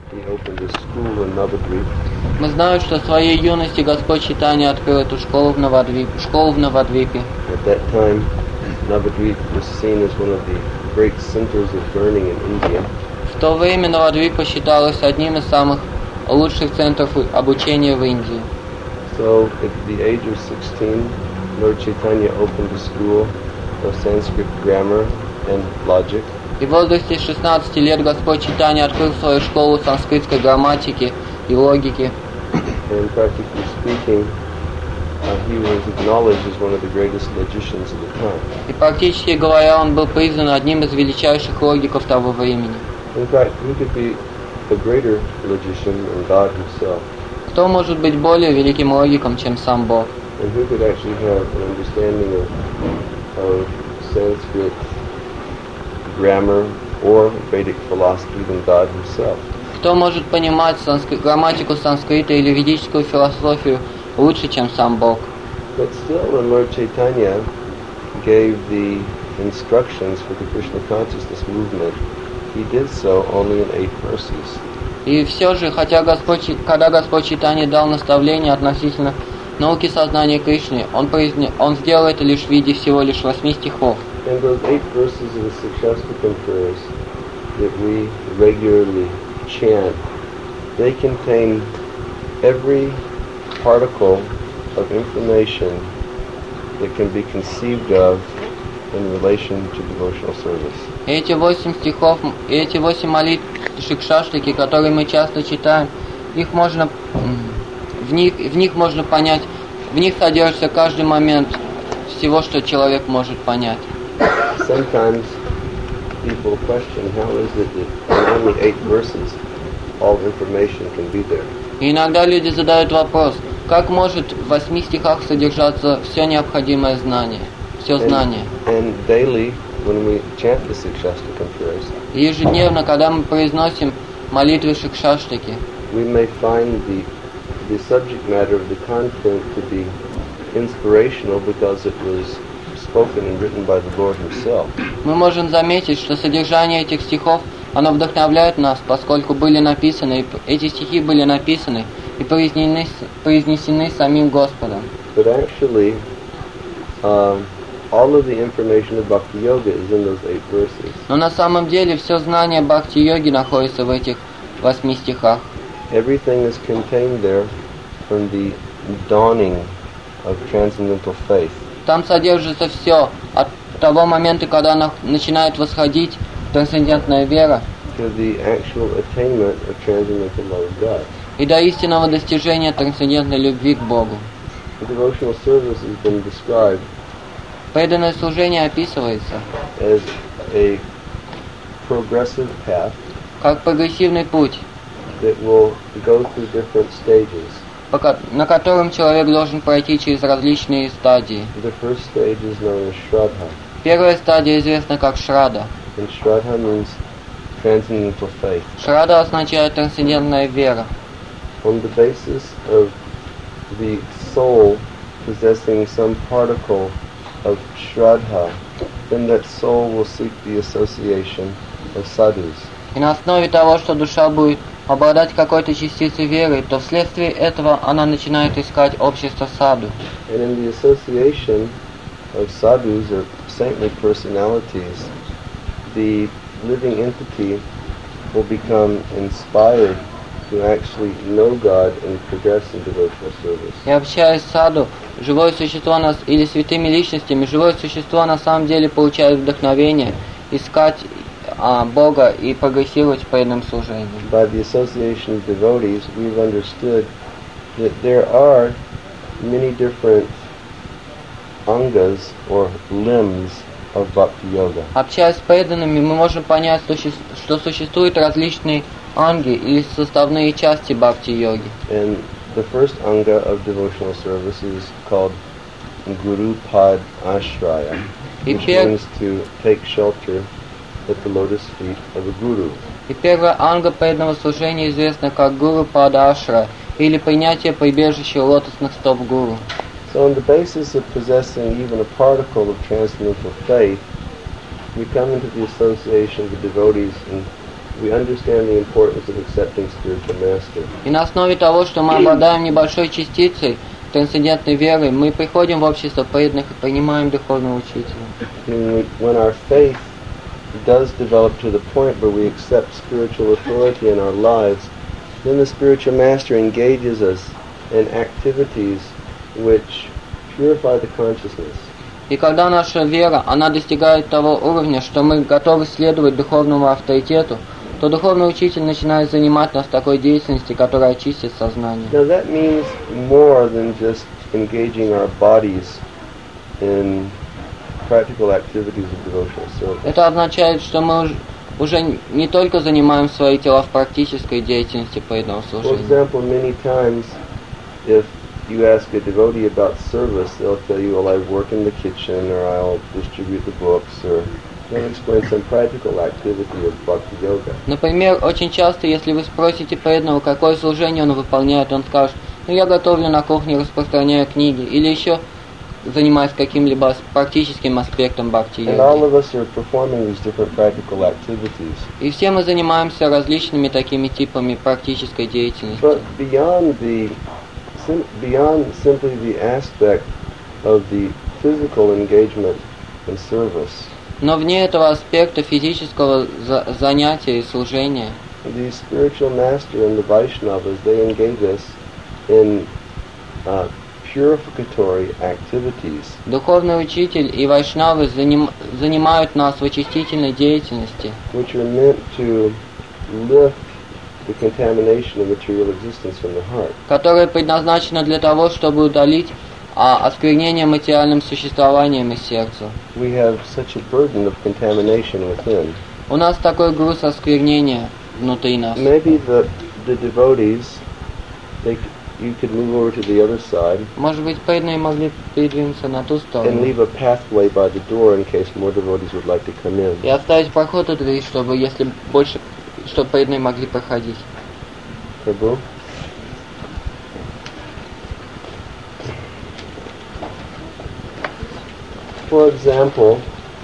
he opened a school in Navadvip. Мы знаем, что в своей юности Господь Чайтанья открыл эту школу в Навадвипе. At that time, Navadvip was seen as one of the great centers of learning in India. В то время Навадвипа считалось одним из самых лучших центров обучения в Индии. So, at the age of 16, Lord Chaitanya opened a school of Sanskrit grammar and logic. И в возрасте 16 лет Господь Чайтанья открыл свою школу санскритской грамматики и логики. And practically speaking, he was acknowledged as one of the greatest logicians of the time. И практически говоря, он был признан одним из величайших логиков того времени. In fact, who could be a greater logician than God himself? Кто может быть более великим логиком, чем сам Бог? And who could actually have an understanding of Sanskrit grammar or Vedic philosophy than God himself? Кто может понимать грамматику санскрита или ведическую философию лучше, чем сам Бог? But still, when Lord Chaitanya gave the instructions for the Krishna consciousness movement, he did so only in 8 verses. И все же, когда Господь Чайтанья дал наставление относительно науки сознания Кришны, он сделал это лишь в виде всего лишь 8 стихов. And those 8 verses of the Sikshastakam prayers that we regularly chant, they contain every particle of information that can be conceived of in relation to devotional service. И эти 8 стихов, и эти 8 молитв Шикшаштаки, которые мы часто читаем, в них можно понять, в них содержится каждый момент всего, что человек может понять. Sometimes people question how is it that in only 8 verses all information can be there. И иногда люди задают вопрос, как может в 8 стихах содержаться все необходимое знание, все знание. And daily, when we chant the Sikshastakam prayers, И ежедневно, когда мы произносим молитвы Шикшаштаки, we may find the subject matter of the content to be inspirational because it was spoken and written by the Lord himself. мы можем заметить, что содержание этих стихов, оно вдохновляет нас, поскольку эти стихи были написаны и произнесены самим Господом. But actually, all of the information of Bhakti Yoga is in those 8 verses. Но на самом деле все знание Бхакти-йоги находится в этих 8 стихах. Everything is contained there from the dawning of transcendental faith. Там содержится все от того момента, когда начинает восходить трансцендентная вера, To the actual attainment of transcendental love of God. и до истинного достижения трансцендентной любви к Богу. The devotional service has been described Преданное служение описывается as a progressive path как прогрессивный путь, that will go through different stages. на котором человек должен пройти через различные стадии. The first stage is known as Shraddha, Первая стадия известна как Шрада. and Shraddha means transcendental faith. Шрада означает трансцендентная вера. On the basis of the soul possessing some particle of Shraddha, then that soul will seek the association of sadhus. И на основе того, что душа будет обладать какой-то частицей веры, то вследствие этого она начинает искать общество саду. And in the association of sadhus or saintly personalities, the living entity will become inspired to actually know God and progress in devotional service. И общаясь с саду, живое существо или святыми личностями, живое существо на самом деле получает вдохновение искать Бога и прогрессировать в преданном служении. By the association of devotees, we've understood that there are many different angas or limbs of Bhakti Yoga. Общаясь с преданными, мы можем понять, что существуют различные анги или составные части бхакти-йоги. And the first anga of devotional service is called Guru Pad Ashraya, which means to take shelter at the lotus feet of a guru. И первая анга преданного служения известна как Гуру Пада Ашра, или принятие прибежища лотосных стоп гуру. So on the basis of possessing even a particle of transcendental faith, we come into the association of the devotees in we understand the importance of accepting spiritual master. И на основе того, что мы обладаем небольшой частицей трансцендентной веры, мы приходим в общество преданных и принимаем духовного учителя. And when our faith does develop to the point where we accept spiritual authority in our lives, then the spiritual master engages us in activities which purify the consciousness. И когда наша вера, она достигает того уровня, что мы готовы следовать духовному авторитету, то духовный учитель начинает занимать нас такой деятельности, которая очистит сознание. Now that means more than just engaging our bodies in practical activities of devotional service. Это означает, что мы уже не только занимаем свои тела в практической деятельности преданного For служения. example, many times if you ask a devotee about service, they'll tell you, well, I work in the kitchen, or I'll distribute the books, or they'll explain some practical activity of bhakti yoga. Например, очень часто, если вы спросите преданного, какое служение он выполняет, он скажет: ну я готовлю на кухне, распространяю книги, или еще занимаюсь каким-либо практическим аспектом бхакти And all йоги. of us are performing these different practical activities. И все мы занимаемся различными такими типами практической деятельности. But beyond simply the aspect of the physical engagement in service, Но вне этого аспекта физического занятия и служения, the spiritual master and the Vaishnavas, they engage us in purificatory activities, духовный учитель и вайшнавы занимают нас в очистительной деятельности, which are meant to lift the contamination of material existence from the heart. которая предназначена для того, чтобы удалить осквернение материальным существованием из сердца. We have such a burden of contamination within. У нас такой груз осквернения внутри нас. Maybe the devotees, you could move over to the other side Может быть, преданные могли передвинуться на ту and сторону leave a pathway by the door in case more devotees would like to come in. и оставить проход у двери, чтобы чтобы преданные могли проходить. Prabhu? For example,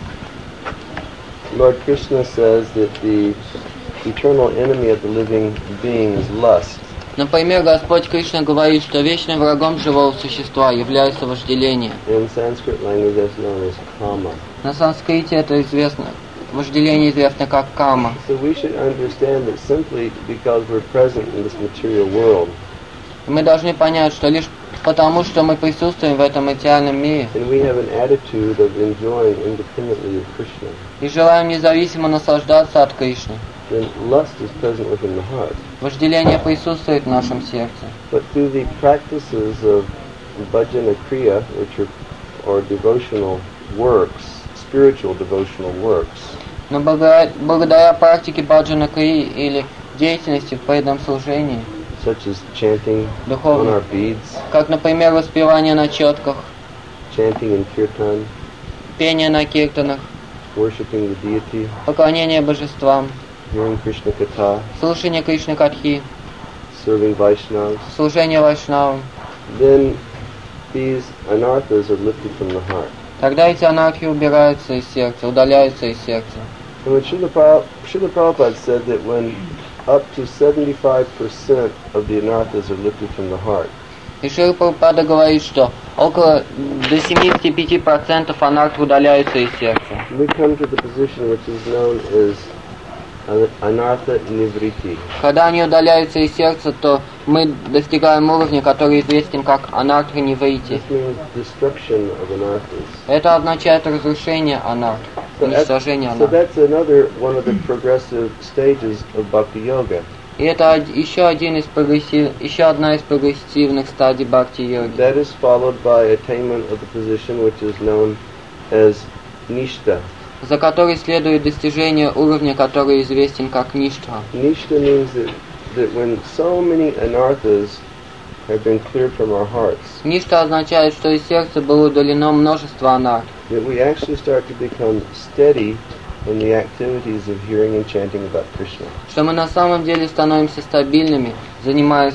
Lord Krishna says that the eternal enemy of the living being is lust. Например, Господь Кришна говорит, что вечным врагом живого существа является вожделение. In Sanskrit language that's known as kama. На санскрите это известно, вожделение известно как кама. So we should understand that simply because we're present in this material world Мы должны понять, что лишь потому, что мы присутствуем в этом материальном мире and we have an attitude of enjoying independently of Krishna, и желаем независимо наслаждаться от Кришны, then lust is present within the heart. вожделение присутствует в нашем сердце. But through the practices of bhajana kriya, which are devotional works, spiritual devotional works, Но благодаря практике баджана крии или деятельности в преданном служении, such as chanting on духовно, our beads, как, например, воспевание на четках, chanting in kirtan, пение на киртанах, worshipping the deity, поклонение божествам, hearing Krishna Katha, слушание Кришны Катхи, serving Vaishnavas, служение вайшнавам, then these anarthas are lifted from the heart. тогда эти анархии убираются из сердца, удаляются из сердца. And when Srila Prabhupada said that when up to 75% of the anarthas are lifted from the heart, И Шрила Прабхупада говорит, что около до 75% анарх удаляются из сердца. we come to the position which is known as anartha nivriti. Когда они удаляются из сердца, то мы достигаем уровня, который известен как анартха ниврити. This means destruction of anarthas. Это означает разрушение анарх, уничтожение So анарх. that's another one of the progressive stages of bhakti yoga. И это еще одна из прогрессивных стадий бхакти-йоги. That is followed by attainment of the position which is known as nishta. За которой следует достижение уровня, который известен как ништха. Nishta means that when so many anarthas have been cleared from our hearts, Ништа означает, что из сердца было удалено множество анарх, that we actually start to become steady in the activities of hearing and chanting about Krishna. что мы на самом деле становимся стабильными, занимаясь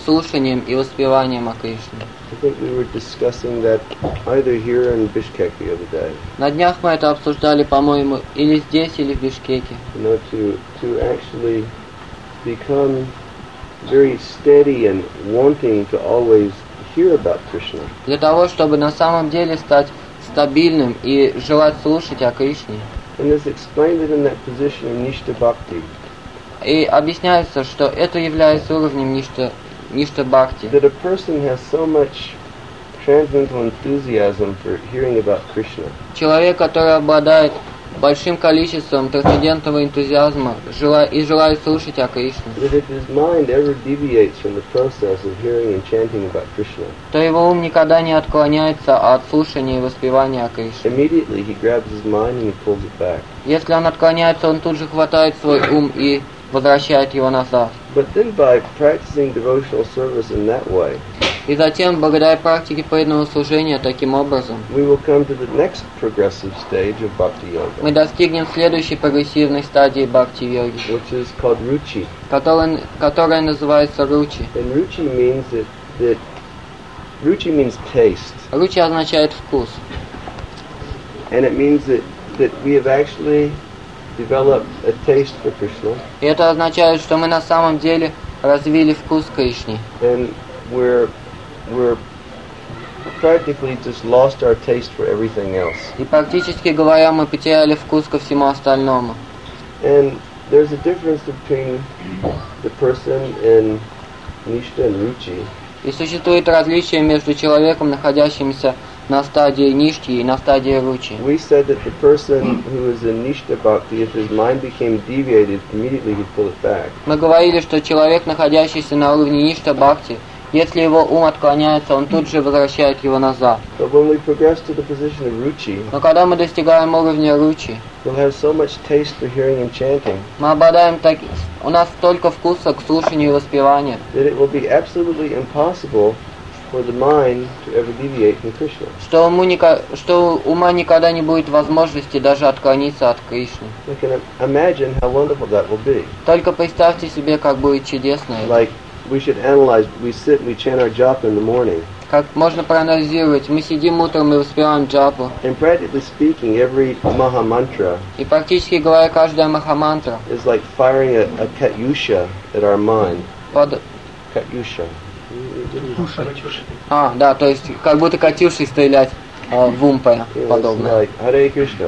слушанием и воспеванием о Кришне. I think we were discussing that either here in Bishkek the other day. На днях мы это обсуждали, по-моему, или здесь, или в Бишкеке. To actually become very steady and wanting to always hear about Krishna. Для того, чтобы на самом деле стать стабильным и желать слушать о Кришне. And it's explained it in that position of Nishta Bhakti. И объясняется, что это является уровнем Ништа Бхакти. That a person has so much transcendental enthusiasm for hearing about Krishna. Человек, который обладает большим количеством трансцендентного энтузиазма и желает слушать о Кришне, That if his mind ever deviates from the process of hearing and chanting about Krishna, то его ум никогда не отклоняется от слушания и воспевания о Кришне. immediately he grabs his mind and he pulls it back. Если он отклоняется, он тут же хватает свой ум и возвращает его назад. But then by practicing devotional service in that way, И затем, благодаря практике преданного служения таким образом, we will come to the next progressive stage of Bhakti мы Yoga, достигнем следующей прогрессивной стадии бхакти-йоги, which is called Ruchi. которая называется ручи. And Ruchi means that Ruchi means taste. Ручи означает вкус. And it means that we have actually developed a taste for Krishna, И это означает, что мы на самом деле развили вкус к Кришне. and we're practically just lost our taste for everything else. И практически говоря, мы потеряли вкус ко всему остальному. And there's a difference between the person in Nishta and Ruchi. И существует различие между человеком, находящимся на стадии ништи и на стадии ручи. We said that the person who is in Nishta Bhakti, if his mind became deviated, immediately he'd pull it back. Мы говорили, что человек, находящийся на уровне ништа бхакти, если его ум отклоняется, он тут же возвращает его назад. But when we progress to the position of Ruchi, Но когда мы достигаем уровня ручи, we'll have so much taste for hearing and chanting мы обладаем у нас столько вкуса к слушанию и воспеванию, that it will be absolutely impossible for the mind to ever deviate from Krishna. что у ума никогда не будет возможности даже отклониться от Кришны. You can imagine how wonderful that will be. Только представьте себе, как будет чудесно это. Like, we should analyze, we sit and we chant our japa in the morning. Как можно проанализировать, мы сидим утром и воспеваем джапу, And practically speaking, every Maha Mantra и практически говоря, каждая махамантра is like firing a katyusha at our mind. Katyusha. Да, то есть как будто катюшей стрелять в ум It's подобно. like Hare Krishna.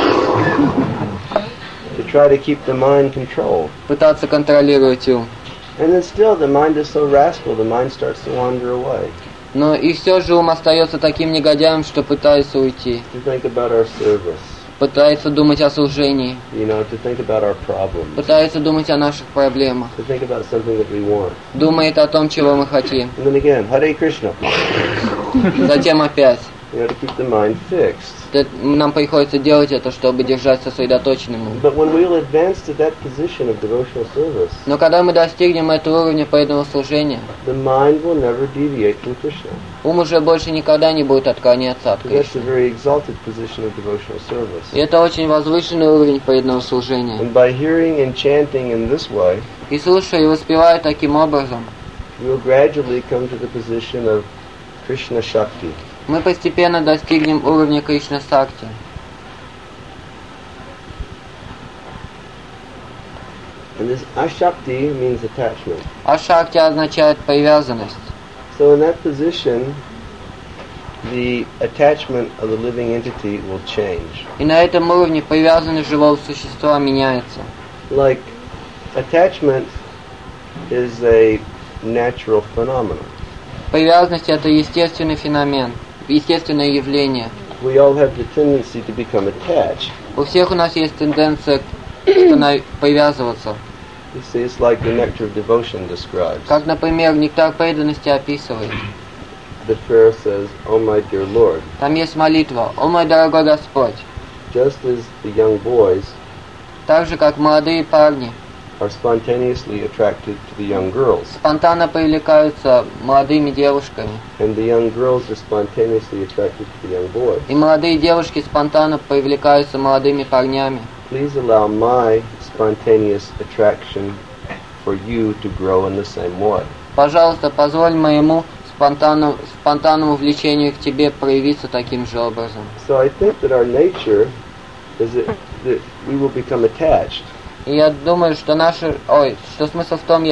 To try to keep the mind controlled. Пытаться контролировать ум. And then still the mind is so wrathful, the mind starts to wander away. Но и все же ум остается таким негодяем, что пытается уйти. To think about our service. Пытается думать о служении. To think about our problems. Пытается думать о наших проблемах. To think about something that we want. Думает о том, чего мы хотим. And then again, Hare Krishna. Затем опять. To keep the mind fixed. Нам приходится делать это, чтобы держать сосредоточенным ум. But when we'll advance to that position of devotional service, Но когда мы достигнем этого уровня преданного служения, the mind will never deviate from Krishna. ум уже больше никогда не будет отклоняться от So that's a Кришны. very exalted position of devotional service. И это очень возвышенный уровень преданного служения. And by hearing and chanting in this way, И слушая и воспевая таким образом, we'll gradually come to the position of Krishna Shakti. мы постепенно достигнем уровня Кришна Сакти. And this Ashakti means attachment. А Шакти означает привязанность. So in that position, the attachment of the living entity will change. И на этом уровне привязанность живого существа меняется. Like, attachment is a natural phenomenon. Привязанность — это естественный феномен, естественное явление. We all have the tendency to become attached. У всех у нас есть тенденция привязываться. You see, it's like the nectar of devotion describes. Как, например, нектар преданности описывает. The prayer says, "Oh my dear Lord, Там есть молитва: «О мой дорогой Господь!» just as the young boys Так же, как молодые парни are spontaneously attracted to the young girls, спонтанно привлекаются молодыми девушками, and the young girls are spontaneously attracted to the young boys, и молодые девушки спонтанно привлекаются молодыми парнями, please allow my spontaneous attraction for you to grow in the same way." Пожалуйста, позволь моему спонтанному влечению к тебе проявиться таким же образом. So I think that our nature is that we will become attached. И я думаю, что что смысл в том,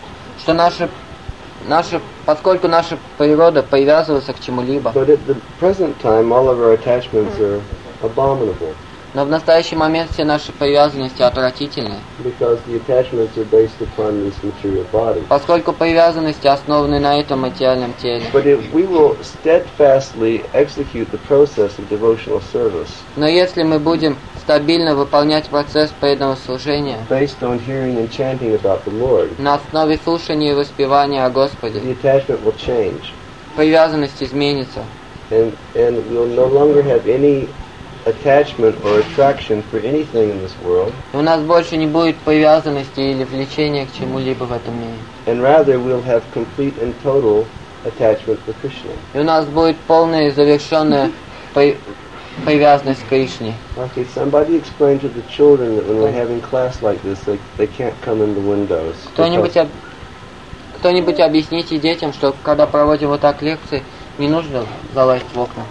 поскольку наша природа привязывается к чему-либо. But at the present time, all of our attachments are abominable. Но в настоящий момент все наши привязанности отвратительны. Because the attachments are based upon this material body. Поскольку привязанности основаны на этом материальном теле. But if we will steadfastly execute the process of devotional service, Но если мы будем стабильно выполнять процесс преданного служения, based on hearing and chanting about the Lord, на основе слушания и воспевания о Господе, the attachment will change, привязанность изменится. and we'll no longer have any attachment or attraction for anything in this world, И у нас больше не будет привязанности или влечения к чему-либо в этом мире. and rather we'll have complete and total attachment for Krishna. И у нас будет полная и завершенная привязанность к Кришне. Okay, somebody explain to the children that when we're having class like this, they can't come in the windows. Кто-нибудь объясните детям, что когда проводим вот так лекции, не нужно залазить в окна.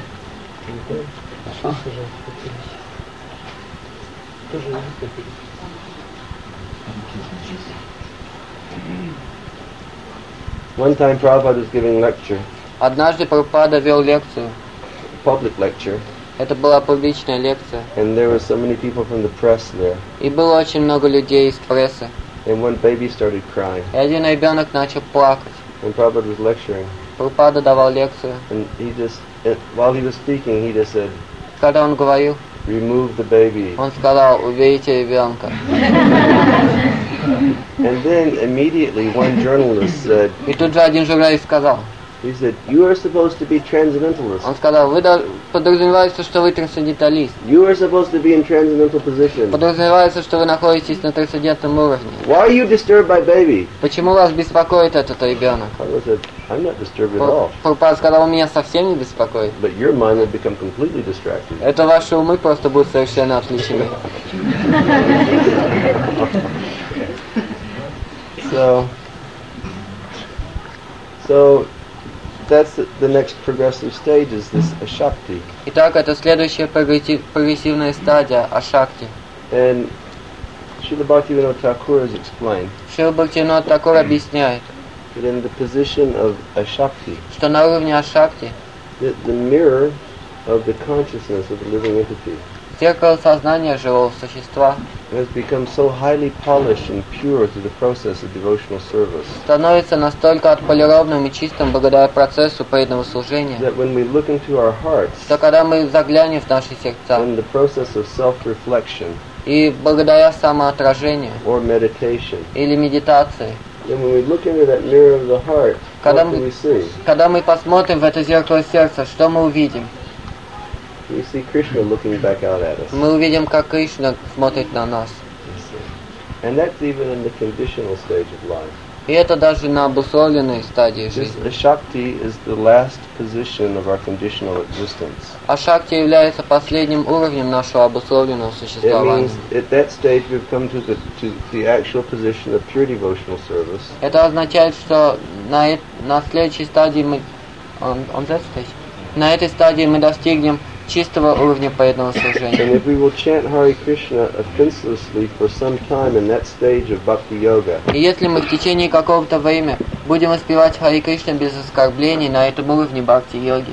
One time Prabhupada was giving lecture, Однажды Прабхупада вел лекцию. public lecture, Это была публичная лекция. and there were so many people from the press there, И было очень много людей из прессы. and one baby started crying, И один ребенок начал плакать. and Prabhupada was lecturing, Прабхупада давал лекцию. and while he was speaking, he just said, Когда он говорил, remove the baby. он сказал: уберите ребенка. And then immediately one journalist said, И тут же один журналист сказал, he said, you are supposed to be transcendentalist. он сказал: подразумевается, что вы трансценденталист. You are supposed to be in transcendental position. Подразумевается, что вы находитесь на трансцендентном уровне. Why are you disturbed by baby? Почему вас беспокоит этот ребенок? Prabhupada said, I'm not disturbed at all. Прабхупада сказал: он меня совсем не беспокоит. But your mind will become completely distracted. Это ваши умы просто будут совершенно отвлечены. So that's the next progressive stage, is this ashakti. Итак, это следующая прогрессивная стадия ашакти. And Srila Bhaktivinoda Thakur has explained Шрила Бхактивинода Тхакур объясняет, that in the position of ashakti, что на уровне ашакти the mirror of the consciousness of the living entity зеркало сознания живого существа has become so highly polished and pure through the process of devotional service становится настолько отполированным и чистым благодаря процессу преданного служения, that when we look into our hearts, что когда мы заглянем в наши сердца in the process of self-reflection и благодаря самоотражению or meditation, или медитации, then when we look into that mirror of the heart, Когда what do we see? когда мы посмотрим в это зеркало сердца, что мы увидим? We see Krishna looking back out at us. Мы увидим, как Кришна смотрит на нас. And that's even in the conditional stage of life. И это даже на обусловленной стадии This жизни. ashakti is the last position of our conditional existence. Ашакти является последним уровнем нашего обусловленного It существования. means at that stage we've come to the actual position of pure devotional service. Это означает, что на следующей стадии на этой стадии мы достигнем чистого уровня преданного служения. And if we will chant Hare Krishna offenselessly for some time in that stage of bhakti yoga, И если мы в течение какого-то времени будем воспевать Хари Кришна без оскорблений на этом уровне бхакти-йоги,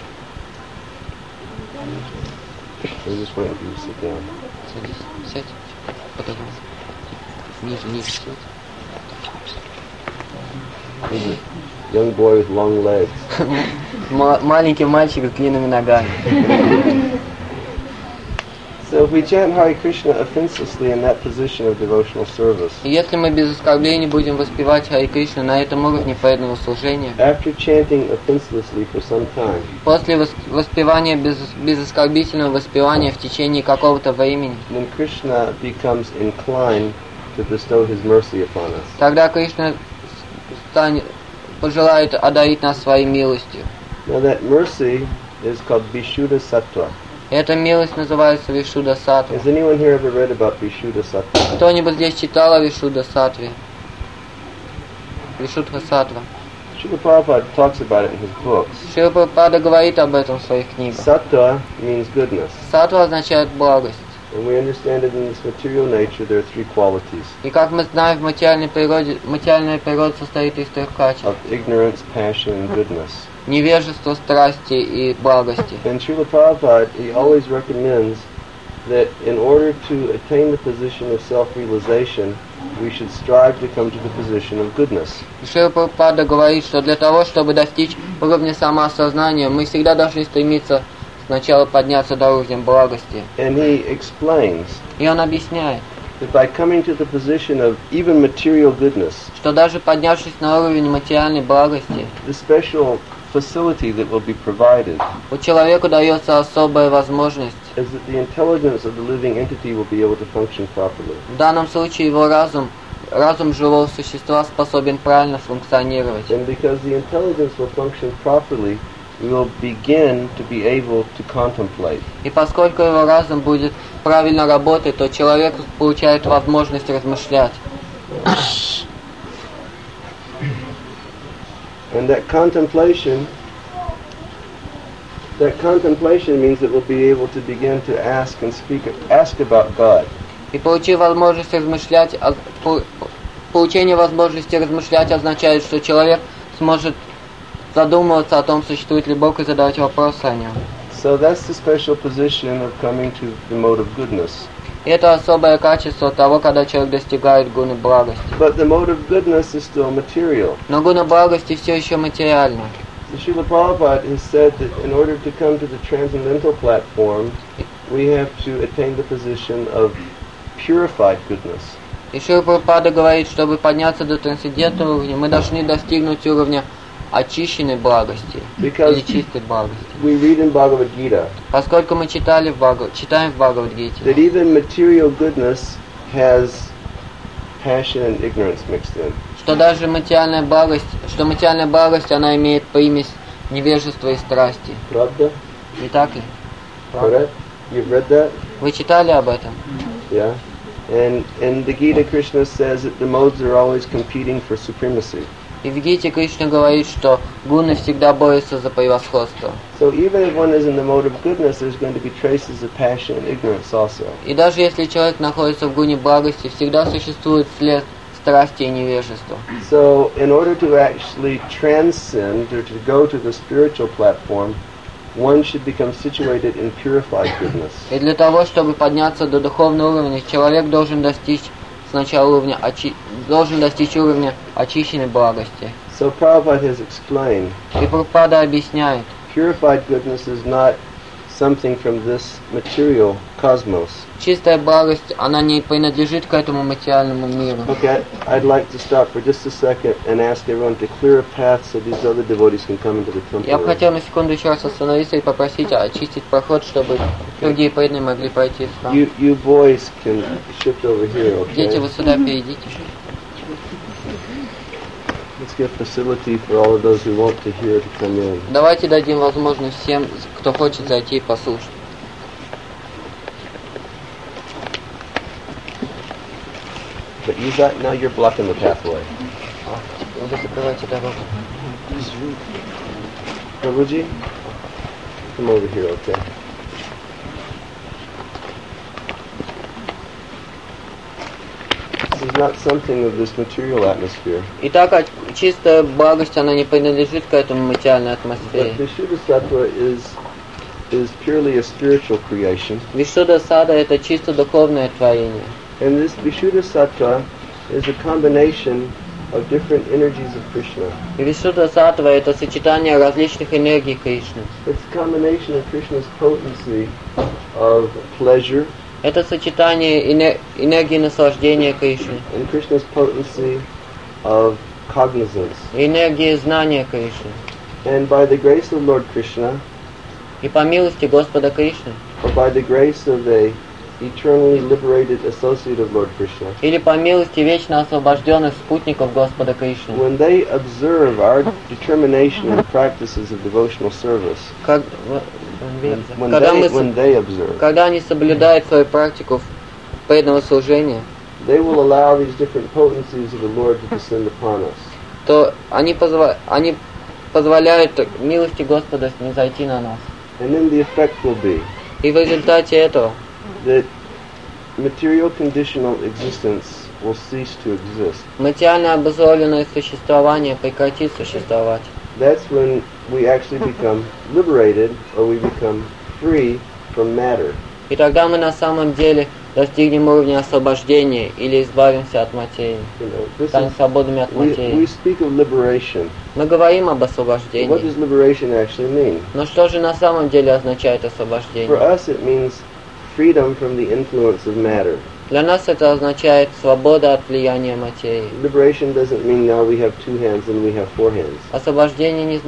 we're just waiting for you to sit down. сядь, потом ниже сядь. He's a young boy with long legs. Маленький мальчик с длинными ногами. So if we chant Hare Krishna offenselessly in that position of devotional service, И если мы без оскорблений будем воспевать Хари Кришну на этом уровне преданного служения, after chanting offenselessly for some time, после воспевания без оскорбительного воспевания в течение какого-то времени, then Krishna becomes inclined to bestow his mercy upon us. тогда Кришна пожелает одарить нас своей милостью. Now that mercy is called Vishuddha Sattva. И эта милость называется Вишудда Саттва. Has anyone here ever read about Vishuddha Sattva? Кто-нибудь здесь читал о Вишудда Саттве? Vishuddha Sattva is the Вишудха Саттва. Srila Prabhupada talks about it in his books. Шрила Прабхупада говорит об этом в своих книгах. Sattva means goodness. Саттва означает благость. And we understand it in this material nature, there are three qualities: И как мы знаем, в материальной природе, материальная природа состоит из трех качеств. of ignorance, passion, and goodness. Невежество, страсти и благости. And Srila Prabhupada, he always recommends that in order to attain the position of self-realization, we should strive to come to the position of goodness. И Шрила Прабхупада говорит, что для того, чтобы достичь уровня самоосознания, мы всегда должны стремиться сначала подняться до уровня благости. And he explains И он объясняет, that by coming to the position of even material goodness, что даже поднявшись на уровень материальной благости, the special facility that will be provided у человека дается особая возможность. is that the intelligence of the living entity will be able to function properly. В данном случае его разум живого существа способен правильно функционировать. And because the intelligence will function properly, we will begin to be able to contemplate. И поскольку его разум будет правильно работать, то человек получает возможность размышлять. And that contemplation means that we'll be able to begin to ask about God. И получив возможность размышлять, получение возможности размышлять означает, что человек сможет задумываться о том, существует ли Бог, и задавать вопросы о нем. So that's the special position of coming to the mode of goodness. И это особое качество того, когда человек достигает гуны благости. But the mode of goodness is still material. Но гуна благости все еще материальна. So Srila Prabhupada has said that in order to come to the transcendental platform, we have to attain the position of purified goodness. И Шрила Прабхупада говорит, чтобы подняться до трансцендентного уровня, мы должны достигнуть уровня очищенной благости или чистой благости. We read in Bhagavad Gita Поскольку мы читаем в Бхагавад-гите, that even material goodness has passion and ignorance mixed in. что даже материальная благость, она имеет примесь невежества и страсти. Pravda? Не так ли? Correct? You've read that? Вы читали об этом? Yeah. And in the Gita, Krishna says that the modes are always competing for supremacy. И в Гите Кришна говорит, что гуны всегда борются за превосходство. So even if one is in the mode of goodness, there's going to be traces of passion and ignorance also. И даже если человек находится в гуне благости, всегда существует след страсти и невежества. So in order to actually transcend or to go to the spiritual platform, one should become situated in purified goodness. И для того, чтобы подняться до духовного уровня, человек должен достичь сначала уровня очищенной благости. So Prabhupada has explained, И Прабхупада объясняет, purified goodness is not something from this material cosmos. чистая благость, она не принадлежит к этому материальному миру. Okay, I'd like to stop for just a second and ask everyone to clear a path so these other devotees can come into the temple. Я бы хотел на секунду еще раз остановиться и попросить очистить проход, чтобы другие преданные могли пройти в храм. You boys can shift over here, Дети, okay? вы сюда перейдите. Let's give facility for all of those who want to hear to come in. Давайте дадим возможность всем, кто хочет зайти и послушать. But now you're blocking the pathway. Вы закрываете дорогу. Prabhuji, come over here, okay? This is not something of this material atmosphere. Итак, чистая благость, она не принадлежит к этому материальной But атмосфере. Vishuddha is purely a spiritual creation. Вишудха Сада — это чисто духовное творение. And this Vishuddha Sattva is a combination of different energies of Krishna. И Вишудха Саттва — это сочетание различных энергий Кришны. It's a combination of Krishna's potency of pleasure Это сочетание энергии наслаждения Кришны, and Krishna's potency of cognizance. и энергии знания Кришны. And by the grace of Lord Krishna, И по милости Господа Кришны, or by the grace of a eternally liberated associate of Lord Krishna, или по милости вечно освобожденных спутников Господа Кришны, when they observe our determination and practices of devotional service, when they observe, когда они соблюдают свою практику преданного служения, they will allow these different potencies of the Lord to descend upon us. то они позволяют милости Господа снизойти на нас. And then the effect will be И в результате этого that material conditional existence will cease to exist. материально обусловленное существование прекратит существовать. That's when we actually become liberated, or we become free from matter. И тогда мы на самом деле достигнем уровня освобождения или избавимся от материи. You know, this Станем is, свободными от we материи. speak of liberation. Мы говорим об What освобождении. does liberation actually mean? Но что же на самом деле означает For освобождение? us, it means freedom from the influence of matter. Для нас это означает свобода от влияния материи. Liberation doesn't mean now we have 2 hands and we have 4 hands. Освобождение не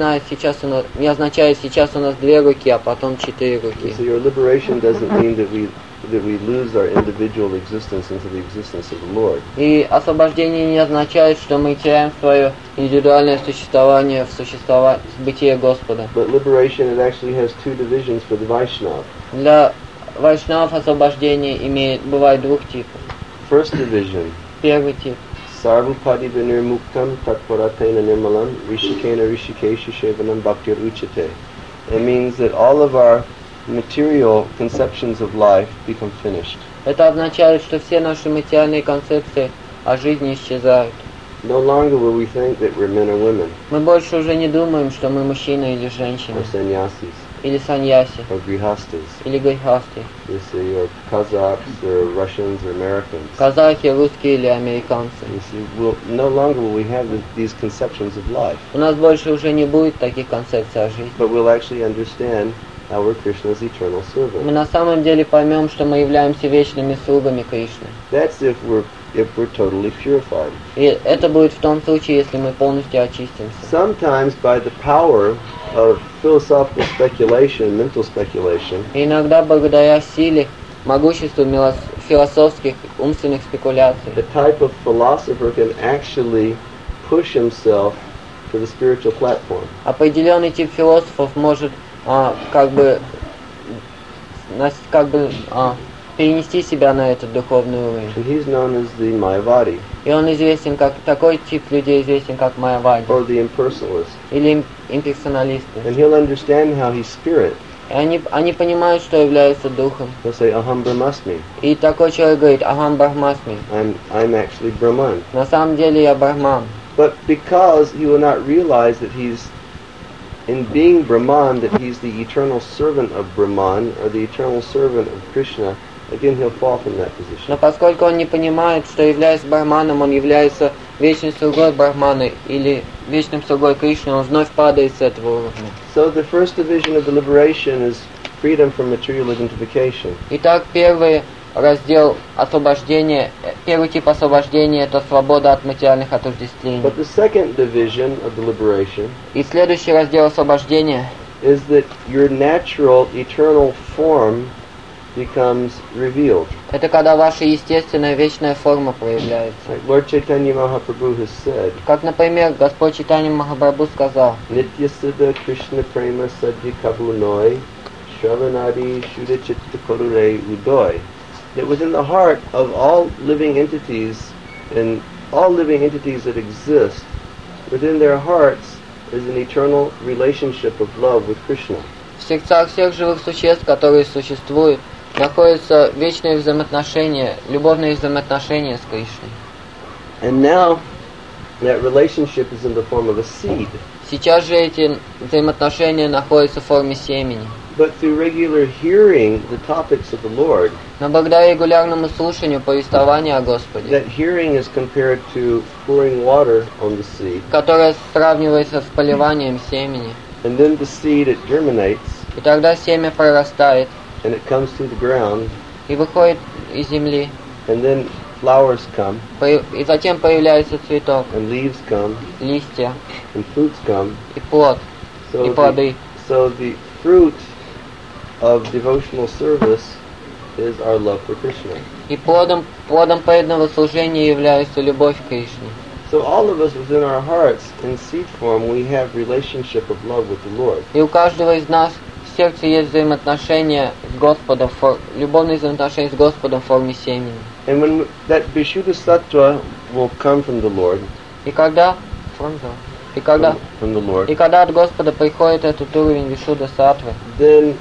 означает сейчас у нас 2 руки, а потом 4 руки. So your liberation doesn't mean that we lose our individual existence into the existence of the Lord. И освобождение не означает, что мы теряем свое индивидуальное существование в бытие Господа. But liberation, it actually has 2 divisions for the Vaishnava. Для вайшнав освобождение бывает 2 типов. First division, Первый тип. Sarvapadi vinirmuktam tatparatena nirmalam rishikena rishikesha shevanam bhaktir uchate. It means that all of our material conceptions of life become finished. Это означает, что все наши материальные концепции о жизни исчезают. No longer will we think that we're men or women, Мы больше уже не думаем, что мы мужчина или женщина, or sannyasis, или саньяси, or grihastas, или гайхасти, or Kazakhs, or Russians, or Americans. казахи, русские или американцы. You see, no longer will we have these conceptions of life, У нас больше уже не будет таких концепций о жизни. but we'll actually understand how we're Krishna's eternal Мы servant. на самом деле поймем, что мы являемся вечными слугами Кришны. That's if we're totally purified. И это будет в том случае, если мы полностью очистимся. Sometimes by the power of philosophical speculation, mental speculation, И иногда благодаря силе, могуществу философских, умственных спекуляций, the type of philosopher can actually push himself to the spiritual platform. определенный тип философов может перенести себя на этот духовный уровень. And he's known as the Mayavadi, И он известен как, такой тип людей известен как Майявади, or the impersonalist. или имперсоналисты. And he'll understand how he's spirit. И они понимают, что являются духом. He'll say, Aham Brahmasmi. И такой человек говорит: Ахам Брахмасми. I'm actually Brahman. На самом деле я Брахман. But because he will not realize that he's, in being Brahman, that he's the eternal servant of Brahman, or the eternal servant of Krishna, again he'll fall from that position. Но поскольку он не понимает, что являясь Брахманом, он является вечным слугой Брахмана или вечным слугой Кришны, он вновь падает с этого уровня. So the first division of the liberation is freedom from material identification. Итак, первый раздел освобождения, первый тип освобождения — это свобода от материальных отождествлений. But the second division of the liberation И следующий раздел освобождения is that your natural eternal form becomes revealed. — это когда ваша естественная вечная форма проявляется. Like Lord Chaitanya Mahaprabhu has said, Как, например, Господь Чайтанья Махапрабху сказал: Nitya Siddha Krishna Prema Sadhya Kabunoi Shravanadi Shuddha Chitta Korure Udoy. That within the heart of all living entities, and all living entities that exist, within their hearts is an eternal relationship of love with Krishna. В сердцах всех живых существ, которые существуют, находятся вечные взаимоотношения, любовные взаимоотношения с Кришной. And now that relationship is in the form of a seed. Сейчас же эти взаимоотношения находятся в форме семени. But through regular hearing the topics of the Lord, Но благодаря регулярному слушанию повествования о Господе, that hearing is compared to pouring water on the seed. которое сравнивается с поливанием семени, And then the seed, it germinates, и тогда семя прорастает and it comes through the ground, и выходит из земли, and then flowers come, и затем появляется цветок, and leaves come, листья and fruits come. и плод, и плоды. So the fruit of devotional service is our love for Krishna. И плодом преданного служения является любовь к Кришне. So all of us within our hearts, in seed form, we have relationship of love with the Lord. И у каждого из нас в сердце есть взаимоотношения с Господом, любовные взаимоотношения с Господом в форме семени. And when that Vishuddha Sattva will come from the Lord, И когда И когда, from the Lord, и когда от Господа приходит этот уровень Вишудда Саттвы, then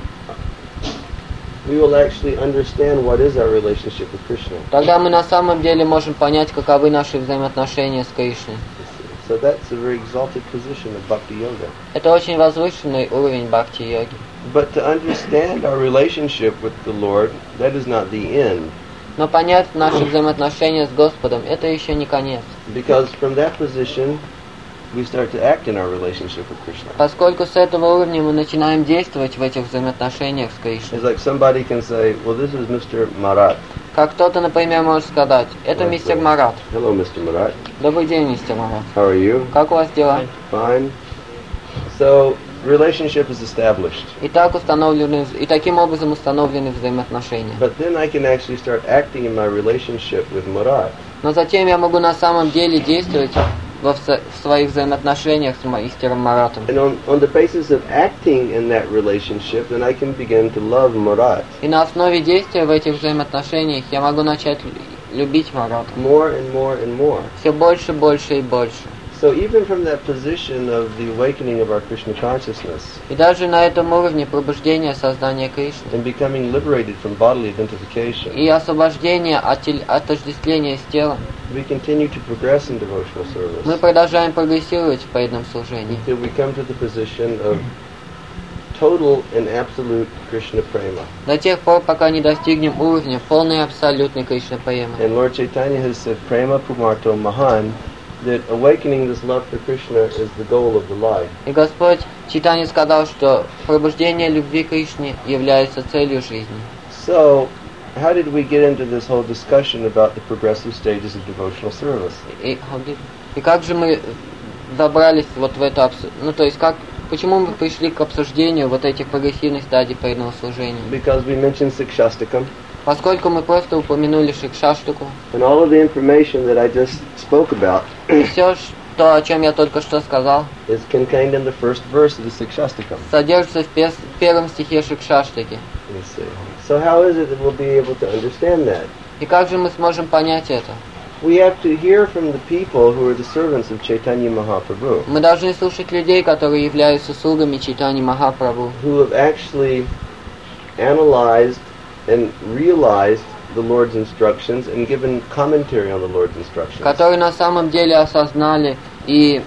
we will actually understand what is our relationship with Krishna. тогда мы на самом деле можем понять, каковы наши взаимоотношения с Кришной. So that's a very exalted position of Bhakti Yoga. Это очень возвышенный уровень бхакти-йоги. But to understand our relationship with the Lord, that is not the end. Но понять наши взаимоотношения с Господом, это еще не конец. Because from that position, we start to act in our relationship with Krishna. Поскольку с этого уровня мы начинаем действовать в этих взаимоотношениях с Кришной. It's like somebody can say, well, this is Mr. Marat. Как кто-то, например, может сказать, это мистер Марат. Hello, Mr. Marat. Добрый день, мистер Марат. How are you? Как у вас дела? Fine. So, relationship is established. И таким образом установлены взаимоотношения. But then I can actually start acting in my relationship with Marat. Но затем я могу на самом деле действовать в своих взаимоотношениях с мастером Маратом. And on the basis of acting in that relationship, then I can begin to love Marat. И на основе действия в этих взаимоотношениях я могу начать любить Марата. More and more and more. Все больше, больше и больше. So even from that position of the awakening of our Krishna consciousness И даже на этом уровне пробуждения сознания Кришны and becoming liberated from bodily identification, и освобождения от отождествления с телом, we continue to progress in devotional service мы продолжаем прогрессировать в преданном служении. until we come to the position of total and absolute Krishna prema. До тех пор, пока не достигнем уровня полной и абсолютной Кришна Премы. And Lord Chaitanya has said, Prema Pumarto Mahan, that awakening this love for Krishna is the goal of the life. И Господь Чайтанья сказал, что пробуждение любви к Кришне является целью жизни. So, how did we get into this whole discussion about the progressive stages of devotional service? И как же мы добрались вот в это почему мы пришли к обсуждению вот этих прогрессивных стадий преданного служения? Because we mentioned Sikshastakam, Поскольку мы просто упомянули Шикшаштаку, and all of the information that I just spoke about все, о чем я только что сказал, is contained in the first verse of the Sikshastakam. содержится в первом стихе Шикшаштаки. Let's see. So how is it that we'll be able to understand that? И как же мы сможем понять это? We have to hear from the people who are the servants of Chaitanya Mahaprabhu, Мы должны слушать людей, которые являются слугами Чайтаньи Махапрабху, who have actually analyzed and realized the Lord's instructions and given commentary on the Lord's instructions. которые на самом деле осознали и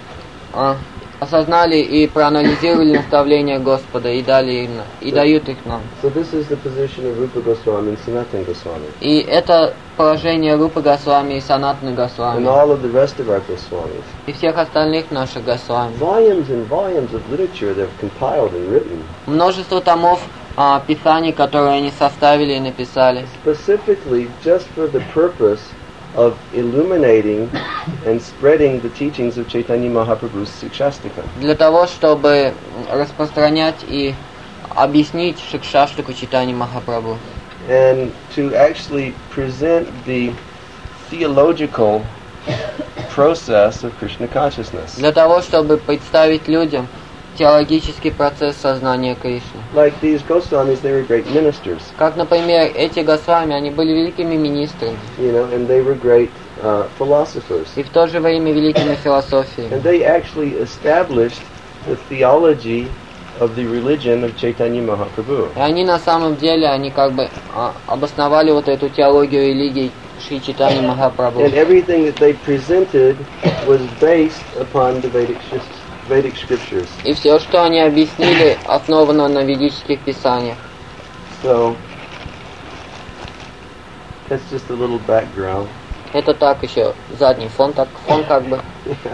проанализировали наставления Господа и дают их нам. So this is the position of Rupa Goswami and Sanatana Goswami, И это положение Рупы Госвами и Санатаны and Госвами all of the rest of our Goswamis. и всех остальных наших Госвами. Volumes and volumes of literature they've compiled and written, Множество томов писаний, которые они составили и написали, specifically just for the purpose of illuminating and spreading the teachings of Chaitanya Mahaprabhu's Sikshastakam. для того, чтобы распространять и объяснить Шикшаштаку Чайтаньи Махапрабху. And to actually present the theological process of Krishna consciousness. Для того, чтобы представить людям теологический процесс сознания Кришны. Like these Goswamis, they were great ministers, Как, например, эти Госвами, они были великими министрами and they were great philosophers. и в то же время великими философиями. And they actually established the theology of the religion of Chaitanya Mahaprabhu. И они на самом деле, они как бы обосновали вот эту теологию религии Шри Чайтаньи Махапрабху. And everything that they presented was based upon the Vedic scriptures. И все, что они объяснили, основано на ведических писаниях. So, that's just a little background. Это так еще задний фон как бы.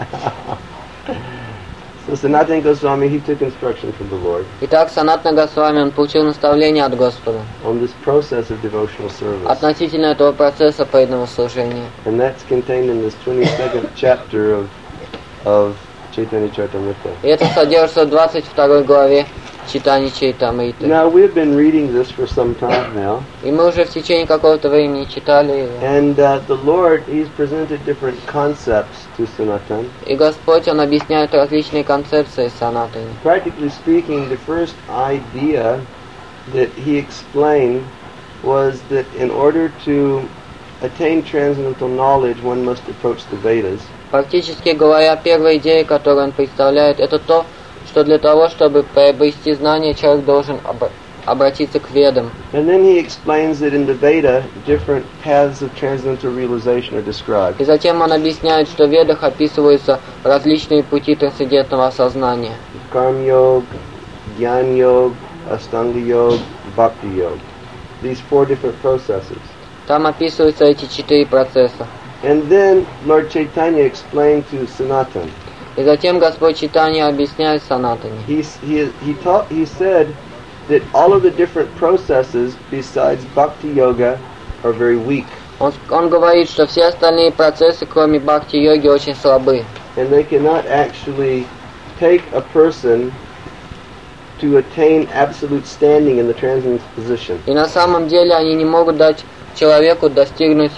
So Sanatana Goswami, he took instruction from the Lord Итак, Санатана Госвами, он получил наставление от Господа on this process of devotional service. относительно этого процесса преданного служения. And that's contained in this 22nd chapter of Chaitanya Charitamrita. И это содержится в 22 главе Чайтаньи Чаритамриты. Now, we've been reading this for some time now. И мы уже в течение какого-то времени читали его. And the Lord, He's presented different concepts to Sanatan. И Господь, Он объясняет различные концепции Санатаны. Practically speaking, the first idea that He explained was that in order to attain transcendental knowledge, one must approach the Vedas. Практически говоря, первая идея, которую он представляет, это то, что для того, чтобы приобрести знания, человек должен обратиться к Ведам. And then he explains that in the Veda, different paths of transcendental realization are described. И затем он объясняет, что в Ведах описываются различные пути трансцендентного осознания. Karma Yoga, Jnana Yoga, Astanga Yoga, Bhakti Yoga. These 4 different processes. Там описываются эти 4 процесса. And then Lord Chaitanya explained to Sanatan. И затем Господь Чайтанья объясняет Санатане. He said that all of the different processes besides Bhakti Yoga are very weak. Он говорит, что все остальные процессы, кроме бхакти-йоги, очень слабы. And they cannot actually take a person to attain absolute standing in the transcendental position. И на самом деле они не могут дать человеку достигнуть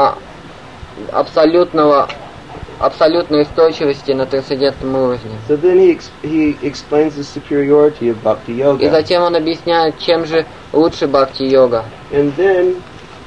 абсолютной устойчивости на трансцендентном уровне. So then he explains the superiority of Bhakti И Yoga. затем он объясняет, чем же лучше бхакти-йога. And then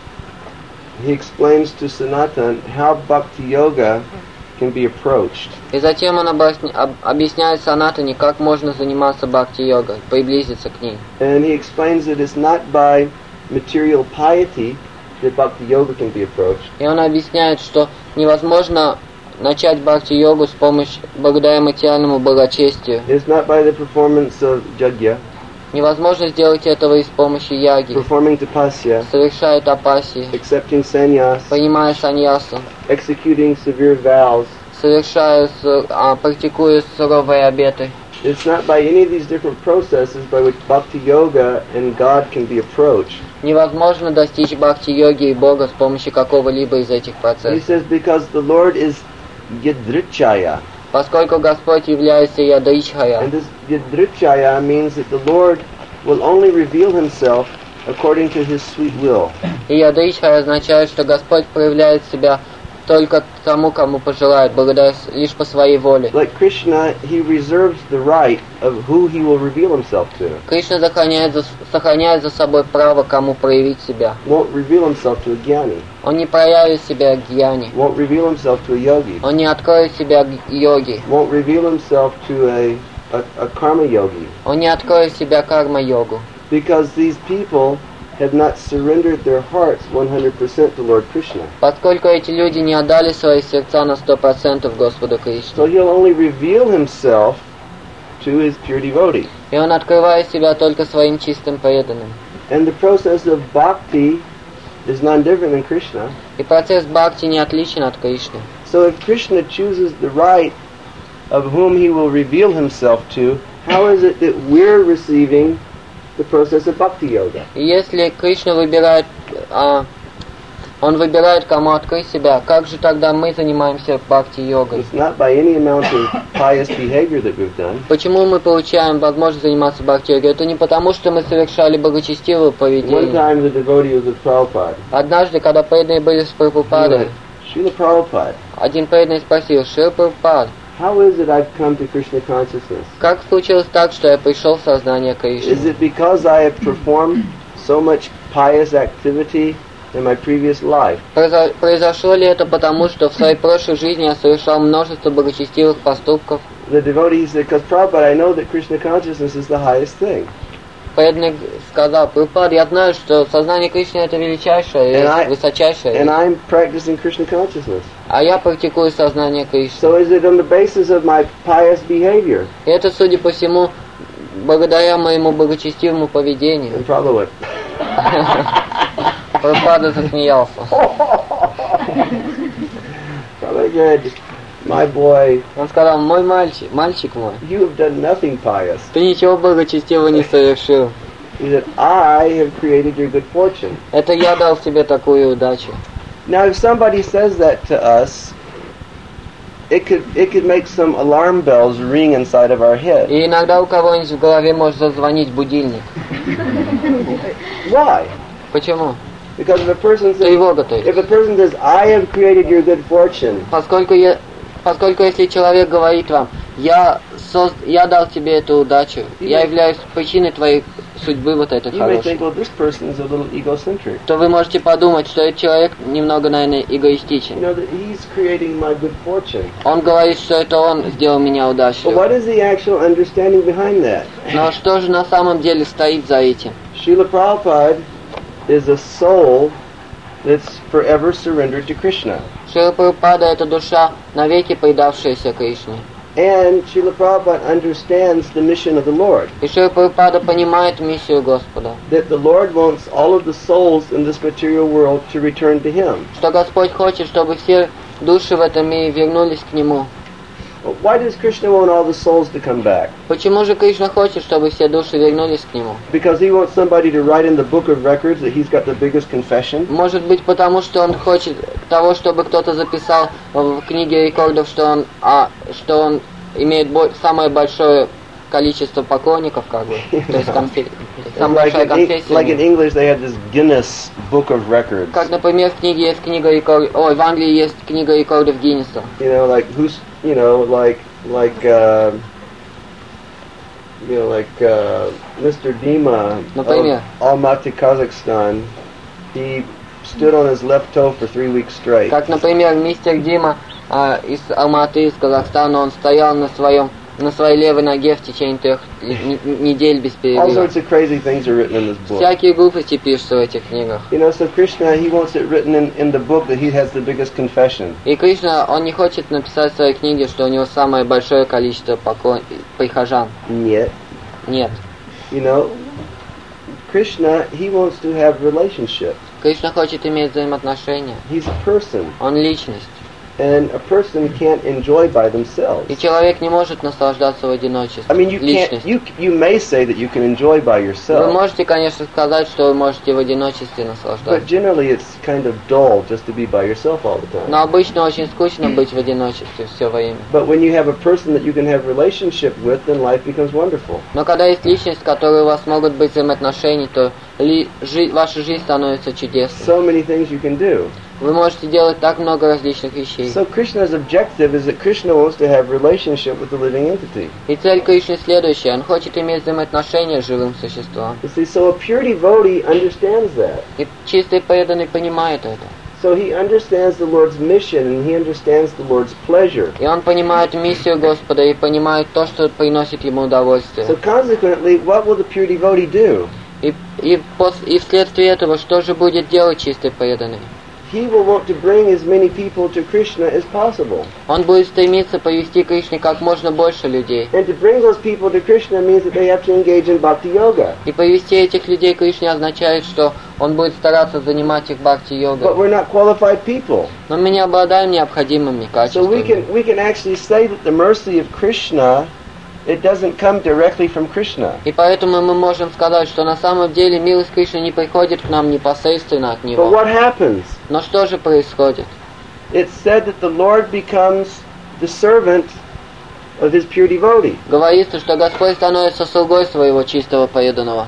he explains to Sanatan how Bhakti Yoga can be approached. И затем он объясняет Санатане, как можно заниматься бхакти-йогой, приблизиться к ней. And he explains that it's not by material piety that Bhakti Yoga can be approached. И он объясняет, что невозможно начать бхакти-йогу благодаря материальному благочестию. It's not by the performance of yajna, Невозможно сделать этого и с помощью яги, performing tapasya, совершая тапаси, accepting sannyas, принимая саньясу, executing severe vows. практикуя суровые обеты. It's not by any of these different processes by which Bhakti Yoga and God can be approached. Невозможно достичь бхакти-йоги и Бога с помощью какого-либо из этих He процессов. says because the Lord is Yadrichaya. Поскольку Господь является Ядричхая, And this Yadrichaya means that the Lord will only reveal himself according to his sweet will. и Ядричхая означает, что Господь проявляет себя только тому, кому пожелает, лишь по своей воле. Like Krishna, he reserves the right of who he will reveal himself to. Кришна сохраняет за собой право, кому проявить себя. Won't reveal himself to a jnani. Он не проявит себя гьяни, Won't reveal himself to a yogi. он не откроет себя йоги, Won't reveal himself to a karma yogi. он не откроет себя карма-йогу. Because these people have not surrendered their hearts 100% to Lord Krishna. Поскольку эти люди не отдали свои сердца на 100% Господу So Кришне. he'll only reveal himself to his pure devotee. И он открывает себя только своим чистым преданным. And the process of bhakti is non-different than Krishna. И процесс бхакти не отличен от Кришны. So if Krishna chooses the right of whom he will reveal himself to, how is it that we're receiving the process of bhakti yoga? И если Кришна выбирает, он выбирает, кому открыть себя, как же тогда мы занимаемся бхакти-йогой? It's not by any amount of pious behavior that we've done. Почему мы получаем возможность заниматься бхакти-йогой? Это не потому, что мы совершали благочестивое One поведение. time the devotee was with Prabhupada. Однажды, когда преданные были с Прабхупадой, Srila Prabhupada, один преданный спросил: Шрила Прабхупад, how is it I've come to Krishna consciousness? как случилось так, что я пришел в сознание Is Кришны? it because I have performed so much pious activity in my previous life? Произошло ли это потому, что в своей прошлой жизни я совершал множество благочестивых поступков? The devotee said, because Prabhupada, I know that Krishna consciousness is the highest thing. Преданный сказал: Прабхупад, я знаю, что сознание Кришны это величайшее и высочайшее, And I'm practicing Krishna consciousness. а я практикую сознание Кришны. So is it on the basis of my pious behavior? И это, судя по всему, благодаря моему благочестивому поведению. And Prabhupada went, Прабхупада засмеялся. Prabhupada said, my boy, Он сказал: мой мальчик мой, you have done nothing pious. ты ничего благочестивого не совершил. He said, I have created your good fortune. Это я дал тебе такую удачу. Now, if somebody says that to us, it could make some alarm bells ring inside of our head. И иногда у кого-нибудь в голове может зазвонить будильник. Why? Почему? Because if a person says, Тревога, то есть. if a person says, I have created your good fortune, Поскольку если человек говорит вам: я дал тебе эту удачу, я являюсь причиной твоей судьбы вот этой You may хорошей, think, well, this person is a little egocentric. то вы можете подумать, что этот человек немного, наверное, You эгоистичен. know, that he's creating my good fortune. Он говорит, что это он сделал меня But удачливым. what is the actual understanding behind that? Но что же на самом деле стоит за этим? Srila Prabhupada is a soul that's forever surrendered to Krishna. Шрила Прабхупада — это душа, навеки предавшаяся Кришне. And Srila Prabhupada understands the mission of the Lord. И Шрила Прабхупада понимает миссию Господа, That the Lord wants all of the souls in this material world to return to Him. что Господь хочет, чтобы все души в этом мире вернулись к Нему. Well, why does Krishna want all the souls to come back? Почему же Кришна хочет, чтобы все души вернулись к Нему? Because He wants somebody to write in the book of records that He's got the biggest confession? Может быть, потому что Он хочет того, чтобы кто-то записал в книге рекордов, что он имеет самое большое количество поклонников, как бы, то есть самая большая конфессия. Like in English, they have this Guinness Book of Records. Как, например, в книге есть книга рекордов, в Англии есть книга рекордов Гиннесса. You know, like who's, you know, like Mr. Dima Например. of Almaty, Kazakhstan. He stood on his left toe for 3 weeks straight. Как, например, мистер Дима из Алматы, из Казахстана, он стоял на своей левой ноге в течение 3 недель без All перерыва. sorts of crazy things are written in this book. Всякие глупости пишутся в этих книгах. You know, so Krishna, he wants it written in the book that he has the biggest confession. И Кришна, он не хочет написать в своей книге, что у него самое большое количество прихожан. Yet, Нет. you know, Krishna, he wants to have relationships. Кришна хочет иметь взаимоотношения. He's a person, Он личность. and a person can't enjoy by themselves. И человек не может наслаждаться в одиночестве. I mean, you can't. Личность. You may say that you can enjoy by Вы yourself, можете, конечно, сказать, что вы можете в одиночестве but наслаждаться. generally it's kind of dull just to be by yourself all the time. Но обычно очень скучно быть в одиночестве все время. But when you have a person that you can have relationship with, then life becomes wonderful. Но когда есть личность, с которой у вас могут быть взаимоотношения, то ваша жизнь становится чудесной. So many things you can do. Вы можете делать так много различных вещей. So Krishna's objective is that Krishna wants to have relationship with the living entity. И цель Кришны следующая. Он хочет иметь взаимоотношения с живым существом. You see, so a pure devotee understands that. И чистый преданный понимает это. So he understands the Lord's mission and he understands the Lord's pleasure. И он понимает миссию Господа и понимает то, что приносит ему удовольствие. So consequently, what will the pure devotee do? И вследствие этого, что же будет делать чистый преданный? He will want to bring as many people to Krishna as possible. Он будет стремиться повести к Кришне как можно больше людей. And to bring those people to Krishna means that they have to engage in bhakti yoga. И повести этих людей к Кришне означает, что он будет стараться занимать их But бхакти-йогой. we're not qualified people. Но мы не обладаем необходимыми So качествами. we can actually say that the mercy of Krishna, it doesn't come directly from Krishna. И поэтому мы можем сказать, что на самом деле милость Кришны не приходит к нам непосредственно от But Него. what happens? Но что же происходит? It's said that the Lord becomes the servant of his pure devotee. Говорится, что Господь становится слугой своего чистого преданного.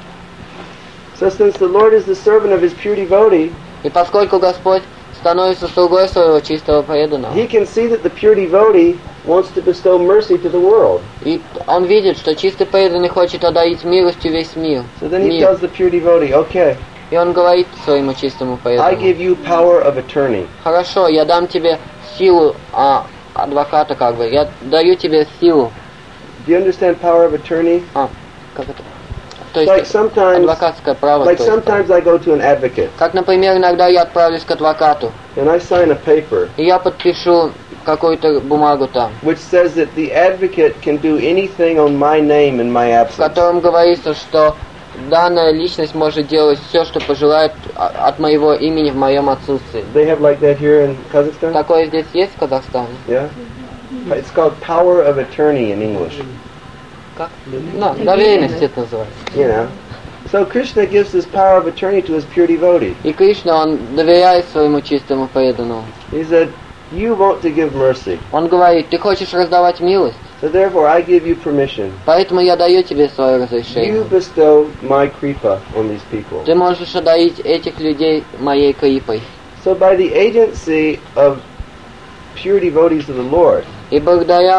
So since the Lord is the servant of his pure devotee, И поскольку Господь становится слугой своего чистого преданного, he can see that the pure devotee wants to bestow mercy to the world. и он видит, что чистый преданный хочет одарить милостью весь мир. So then he tells the pure devotee, okay, И он говорит своему чистому I преданному: give you power of attorney. хорошо, я дам тебе силу адвоката, как бы. Я даю тебе силу. Do you understand power of attorney? Как это? То Like есть sometimes, адвокатское право. like то есть, sometimes I go to an advocate как, например, иногда я отправлюсь к адвокату, and I sign a paper и я подпишу какую-то бумагу там, which says that the advocate can do anything on my name in my в absence. котором говорится, что данная личность может делать все, что пожелает от моего имени в моем отсутствии. They have like that here in Kazakhstan? Такое здесь есть в Казахстане? Yeah? It's called power of attorney in English. Как? Ну, доверенность это называется. You know. So Krishna gives this power of attorney to his pure devotee. И Кришна, он доверяет своему чистому преданному. He said, you want to give mercy. Он говорит: ты хочешь раздавать милость, So therefore I give you permission. поэтому я даю тебе свое You разрешение. bestow my kripa on these people. Ты можешь одарить этих людей моей крипой. So by the agency of pure devotees of the Lord, И благодаря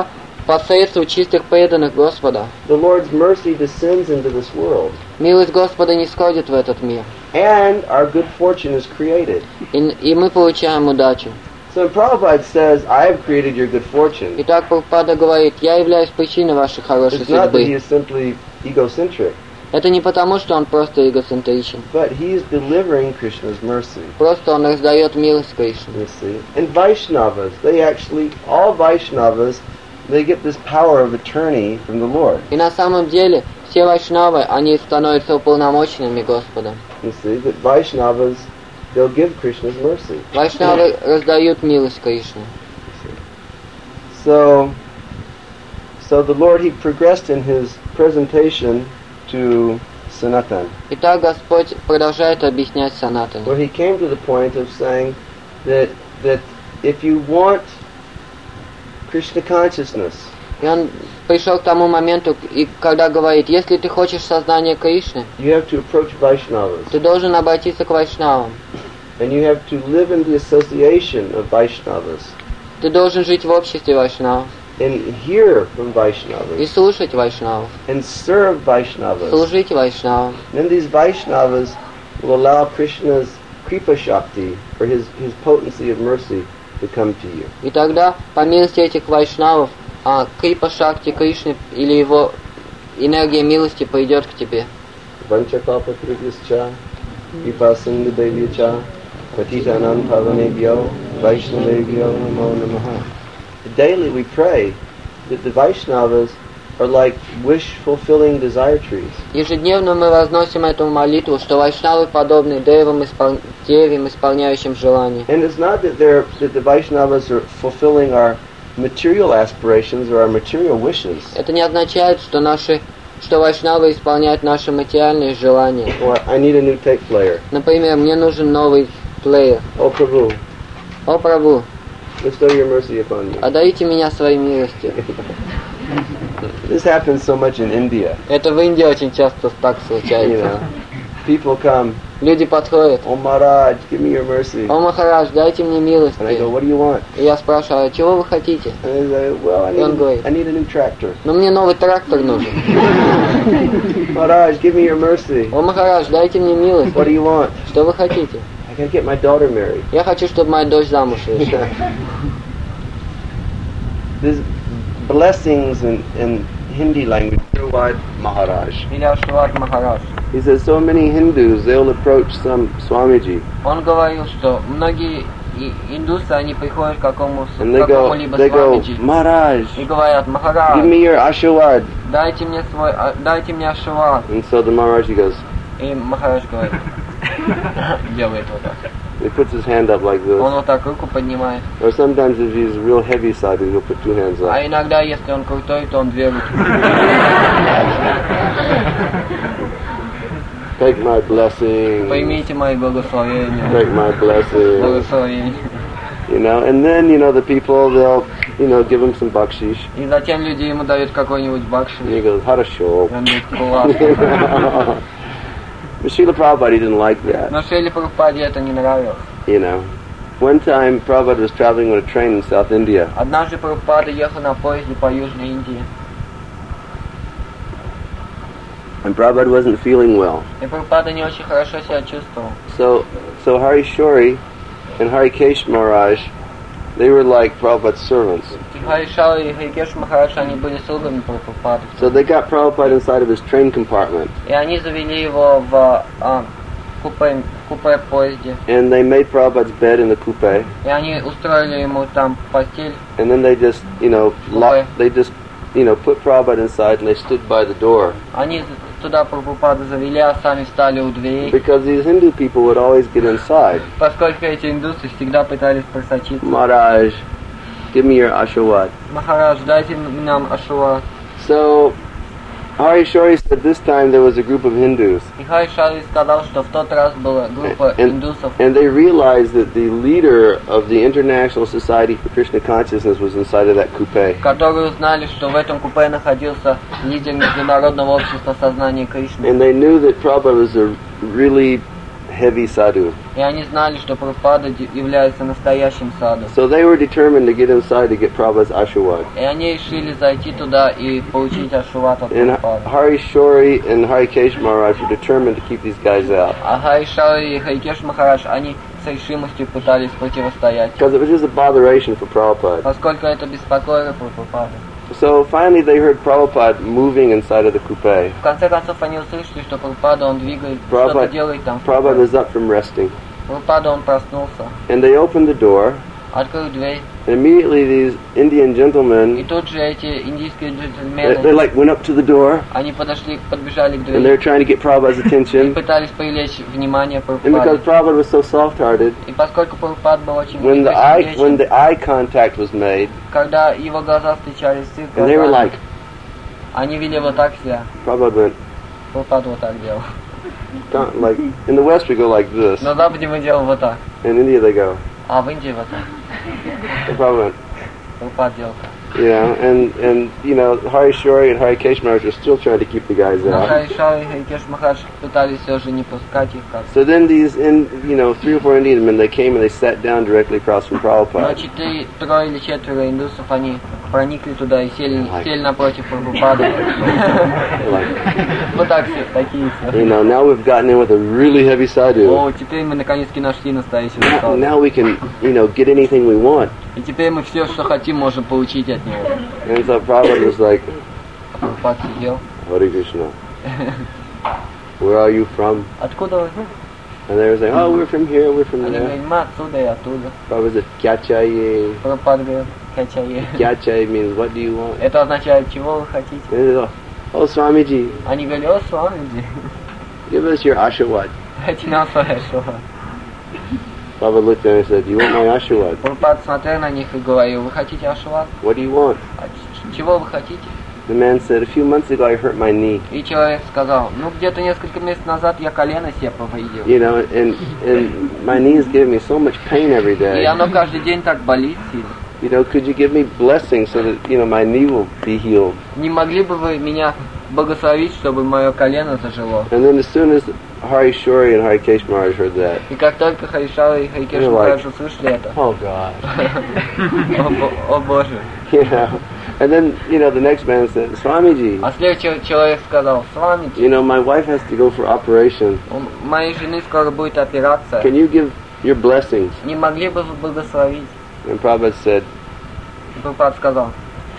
посредством чистых преданных Господа. The Lord's mercy descends into this world. Милость Господа не сходит в этот мир. And our good fortune is created. И мы получаем удачу. So when Prabhupada says, I have created your good fortune, Итак, Прабхупада говорит, я являюсь причиной вашей хорошей it's not that he судьбы. is simply egocentric, Это не потому, что он просто эгоцентричен. but he is delivering Krishna's mercy. Просто он раздает милость Кришне. You see? And Vaishnavas, all Vaishnavas, they get this power of attorney from the Lord. И на самом деле, все вайшнавы, они становятся уполномоченными Господа. You see, that Vaishnavas, they'll give Krishna's mercy. Вайшнавы раздают милость Кришне. So the Lord, he progressed in his presentation to Sanatan, Итак, Господь продолжает объяснять Санатане. where he came to the point of saying that if you want Krishna consciousness, И он пришел к тому моменту, и когда говорит, если ты хочешь сознания Кришны, you have to approach Vaishnavas, ты должен обратиться к вайшнавам. and you have to live in the association of Vaishnavas, Ты должен жить в обществе вайшнавов and hear from и Vaishnavas, слушать вайшнавов, and serve Vaishnavas. служить вайшнавам. Then these Vaishnavas will allow Krishna's Kripa Shakti, or his potency of mercy, to come to you. И тогда, по милости этих вайшнавов, Крипа Шакти Кришны или его энергия милости придет к тебе. Vanchakalpatrubhyascha, Kripa Sindhudevyacha, Patitanam Pavanebhyo, Vaishnavebhyo Namo Namaha. Daily we pray that the Vaishnavas are like wish-fulfilling desire trees. Ежедневно мы возносим эту молитву, что вайшнавы подобны деревьям, исполняющим желания. And it's not that the Vaishnavas are fulfilling our material aspirations or our material wishes. Это не означает, что вайшнавы исполняют наши материальные желания. Or I need a new tape player. Например, мне нужен новый плеер. Oh Prabhu, О, Прабху, bestow your mercy upon me. одарите меня своей милостью. This happens so much in India. Это в Индии очень часто так You случается. know, people come, Люди подходят. oh Maharaj, give me your mercy. О, Махарадж, дайте мне милости. And I go, what do you want? И я спрашиваю, а чего вы хотите? And they say, well, I Он говорит, need a new tractor. ну мне новый трактор нужен. Maharaj, give me your mercy. О, Махарадж, дайте мне милость. What do you want? Что вы хотите? I gotta get my daughter married. Я хочу, чтобы моя дочь замуж вышла. There's blessings in Hindi language. Ashwad Maharaj. Или Ашват Махарадж. He says so many Hindus, they'll approach some Swamiji. Он говорил, что многие индусы, они приходят к And they go, какому-либо Maharaj, Swamiji и говорят, give Махарадж, me your Ashwad. дайте мне Ашват. And so the Maharaj, he goes, И Махарадж говорит, делает вот так. he puts his hand up like Он this. вот так руку поднимает. Or sometimes if he's real heavy-sided, he'll put two hands А up. иногда, если он крутой, то он две руки. Take my blessing. Поймите мои благословения. Take my blessing. Благословения. You know, and then, the people, they'll, give him some bakshish. И затем люди ему дают какой-нибудь бакшиш. And he goes, хорошо. И он говорит, классно. But Srila Prabhupada, he didn't like that. Но Шриле Прабхупаде это не нравилось. One time, Prabhupada was traveling on a train in South India. Однажды Прабхупада ехал на поезде по Южной Индии. And Prabhupada wasn't feeling well. И Прабхупада не очень хорошо себя чувствовал. So Hari Shori and Harikesh Maharaj, they were like Prabhupada's servants. Харишал и Харикеш Махарадж, они были слугами Прабхупады. So they got Prabhupada inside of his train compartment. И они завели его в купе поезде. And they made Prabhupada's bed in the coupe. И они устроили ему там постель. And then they just, put Prabhupada inside and they stood by the door. Они туда Прабхупаду завели, а сами встали у дверей. Because these Hindu people would always get inside. Поскольку эти индусы всегда пытались просочиться. Maharaj, give me your Ashwad. Махарадж, дайте нам Ашват. So Hari Shori said this time there was a group of Hindus. И Харишал сказал, что в тот раз была группа индусов. And they realized that the leader of the International Society for Krishna Consciousness was inside of that coupe. Которые узнали, что в этом купе находился лидер Международного общества сознания Кришны. And they knew that Prabhupada was a really heavy sadhu. И они знали, что Прабхупада является настоящим саду. So they were determined to get inside to get Prabhupada's Ashirwad. И они решили зайти туда и получить ашурват от And Прабхупады. Hari Shori and Harikesh Maharaj were determined to keep these guys out. А Харишари и Харикеш Махарадж, они с решимостью пытались противостоять, Because it was just a botheration for Prabhupada. поскольку это беспокоило Прабхупаду. So finally they heard Prabhupada moving inside of the coupe. В конце концов они услышали, что Прабхупада, он двигает, Prabhupada, что-то делает там. Prabhupada was up from resting. Прабхупада, он проснулся, And they opened the door, открыл дверь, and immediately these Indian и gentlemen, тут же эти индийские they джентльмены, like went up to the door, они подбежали к and they were двери trying to get Prabhupada's и attention. пытались привлечь внимание And because Прабхупады. Prabhupada was so soft-hearted, И поскольку Прабхупад был очень when мягкосердечен, the eye contact was made, когда его глаза встречались с их and they were глазами, like, они вели вот так себя, Prabhupada went, Прабхупад вот так делал. like, in the West we go like this, На Западе мы делаем вот так, in India they go, а в Индии вот так. and Prabhupada went, Прабхупад делал так. you know, and you know, Hari Shori and Harikesh Maharaj were still trying to keep the guys Но out. Харишари и Харикеш Махарадж пытались все же не пускать их как. So then these, 3 or 4 Indian men, they came and they sat down directly across from Но Prabhupada. трое или четверо индусов, они проникли туда и сели напротив Прабхупады. Like, Вот так все, такие все. now we've gotten in with a really heavy sadhu. О, теперь мы наконец-таки нашли настоящего саду. Now we can, get anything we want. И теперь мы все, что хотим, можем получить от него. And so Prabhupada was like, Прабхупад сидел. Hare Krishna, where are you from? Откуда вы? And they were saying, oh, we're from here, we're from Они there. говорят, мы отсюда и оттуда. Prabhupada said, kya chahiye? Прабхупад говорит, качае. Kya chahiye means, what do you want? Это означает, чего вы хотите. And they said, oh, Swamiji, Они говорят, о, Свамиджи, give us your Ashirwad. дайте нам свое шоу. Prabhupada looked at him and said, you want my Ashirwad? Прабхупад смотрел на них и говорил, вы хотите ашурват? What do you want? А чего вы хотите? The man said, a few months ago I hurt my knee. И человек сказал, ну где-то несколько месяцев назад я колено себе повредил. And my knee is giving me so much pain every И day. оно каждый день так болит сильно. Could you give me blessings so that, my knee will be healed? Не могли бы вы меня благословить, чтобы мое колено зажило? And then as soon as Hari Shori and Harikesh Maharaj heard that, И как только Харишава и Харикеш Махарадж услышали это, oh God. о Боже. And then, the next man said, Swamiji, А следующий человек сказал, с вами, my wife has to go for operation. у моей жены скоро будет операция. Can you give your blessings? Не могли бы вы благословить? And Prabhupada said, И Прабхупад сказал,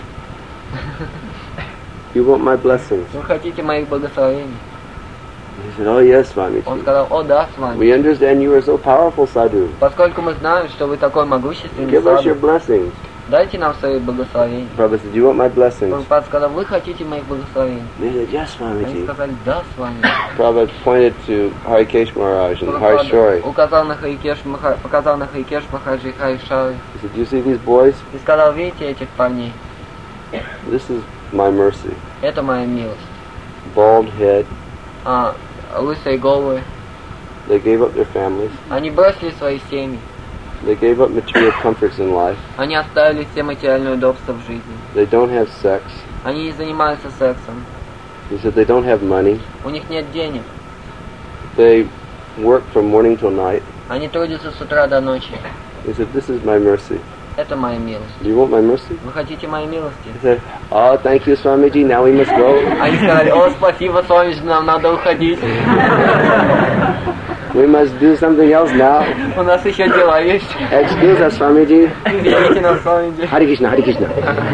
you want my blessings? вы хотите моих благословений? He said, oh yes, Он Swamiji. сказал, о да, с вами. We understand you are so powerful, Sadhu. Поскольку мы знаем, что вы такой могущественный Give us your саду, blessings. дайте нам свои благословения. Prabhupada said, you want my blessings? Прабхупад сказал, вы хотите моих благословений? They said, yes, Они Swamiji. сказали, да, с вами. Prabhupada pointed to Harikesh Maharaj and Hari Shori. Показал на Харикеш Махараджа и Харишавы. He said, you see these boys? И сказал, видите этих парней? This is my mercy. Это моя милость. Bald head. Лысые головы. They gave up their families. Они бросили свои семьи. They gave up material comforts in life. Они оставили все материальные удобства в жизни. They don't have sex. Они не занимаются сексом. He said they don't have money. У них нет денег. They work from morning till night. Они трудятся с утра до ночи. He said, this is my mercy. Это моя милость. Do you want my mercy? Вы хотите моей милости? He said, oh, thank you, Swamiji. Now we must go. Они сказали, о, спасибо, Свамидж, нам надо уходить. We must do something else now. У нас еще дела есть. Excuse us, Swamiji. Извините нас, Свамидж. Hare Krishna, Hare Krishna.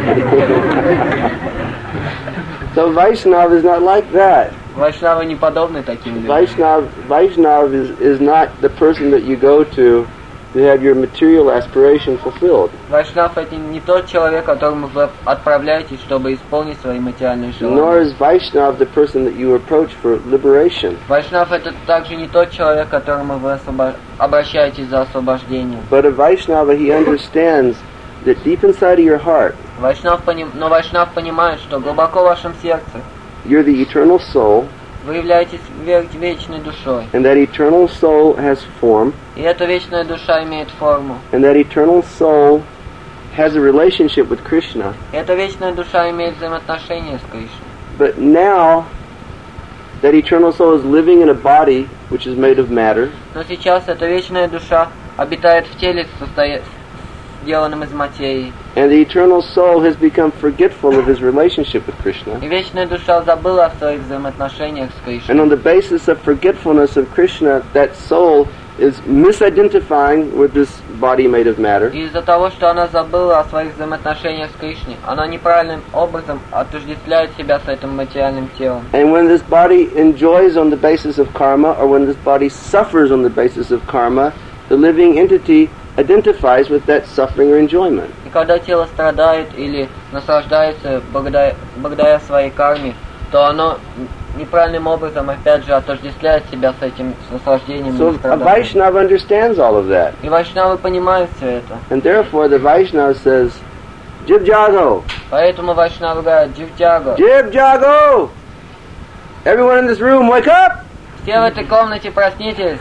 So Vaishnav is not like that. Вайшнавы не подобны таким людям. Vaishnav is not the person that you go to have your material aspiration fulfilled. Вайшнав это не тот человек, которому вы отправляетесь, чтобы исполнить свои материальные Nor желания. is Vaishnav the person that you approach for liberation. Вайшнав это также не тот человек, к которому вы обращаетесь за освобождением. But a Vaishnava, he understands that deep inside of your heart, Но Вайшнав понимает, что глубоко в вашем сердце you're the eternal soul, вы являетесь вечной душой. and that eternal soul has form, И эта вечная душа имеет форму. and that eternal soul has a relationship with Krishna. И эта вечная душа имеет взаимоотношения с Кришной. But now, that eternal soul is living in a body which is made of matter. Но сейчас эта вечная душа обитает в теле, сделанном из материи. And the eternal soul has become forgetful of his relationship with Krishna. И вечная душа забыла о своих взаимоотношениях с Кришной. And on the basis of forgetfulness of Krishna, that soul is misidentifying with this body made of matter. И из-за того, что она забыла о своих взаимоотношениях с Кришной, она неправильным образом отождествляет себя с этим материальным телом. And when this body enjoys on the basis of karma, or when this body suffers on the basis of karma, the living entity identifies with that suffering or enjoyment. И когда тело страдает или наслаждается благодаря своей карме, то оно неправильным образом опять же отождествляет себя с этим наслаждением So и a страданием. Vaishnava understands all of that. И вайшнавы понимают все это. And therefore the Vaishnava says, Jib Jago! Поэтому вайшнавы говорят: Джив-джаго! Jib Jago! Everyone in this room, wake up! Все в этой комнате проснитесь!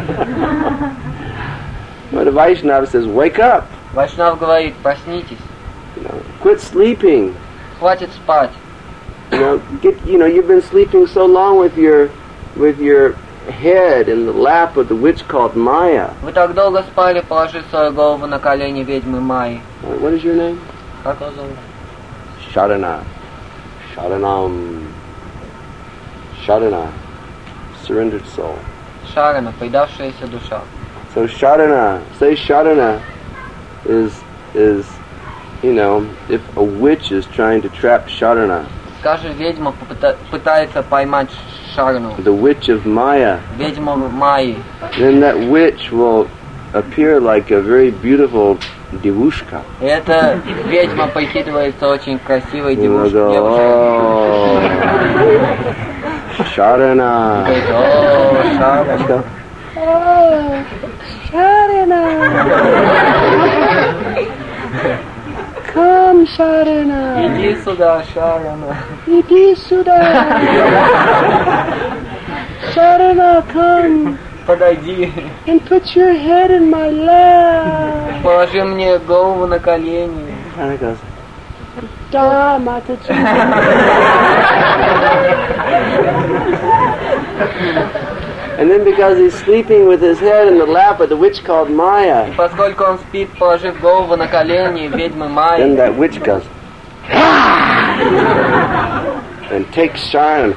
But the Vaishnava says, wake up! Вайшнав говорит: проснитесь, Quit sleeping. хватит спать. You've been sleeping so long with your head in the lap of the witch called Maya. Вы так долго спали, положив свою голову на колени ведьмы Майи. What is your name? Как вас зовут? Shadana. Shadana. Surrendered soul. Шарана, предавшаяся душа. So Shadana, say Shadana is if a witch is trying to trap Shadana, Скажем, ведьма пытается поймать Шарану, the witch of Maya, ведьму Майи, then that witch will appear like a very beautiful devushka. и эта ведьма прикидывается очень красивой You will девушкой. go, oh, Shadana. Говорит: о, Шарана. Oh, Shadana. Come, Shadana. Иди сюда, Шарана. Иди сюда. Shadana, come Подойди, and put your head in my lap. положи мне голову на колени. Shadana goes, Da, Mataji. And then because he's sleeping with his head in the lap of the witch called Maya, Поскольку он спит, положив голову на колени ведьмы then Майи, that witch goes and takes Sharan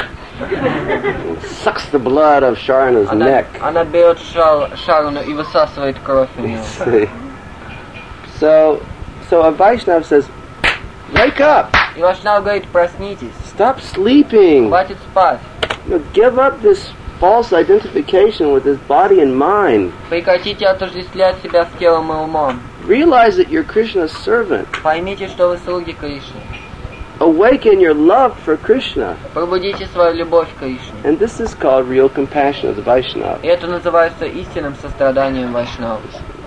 and sucks the blood of Sharana's neck. она берет Шарану и высасывает кровь у нее. See? So a Vaishnava says, wake up! И Вайшнав говорит: проснитесь, Stop sleeping! хватит спать, Give up this false identification with this body and mind. прекратите отождествлять себя с телом и умом. Realize that you're Krishna's servant. Поймите, что вы слуги Кришны. Awaken your love for Krishna. Пробудите свою любовь к Кришне. And this is called real compassion of the Vaishnava. И это называется истинным состраданием Вайшнава.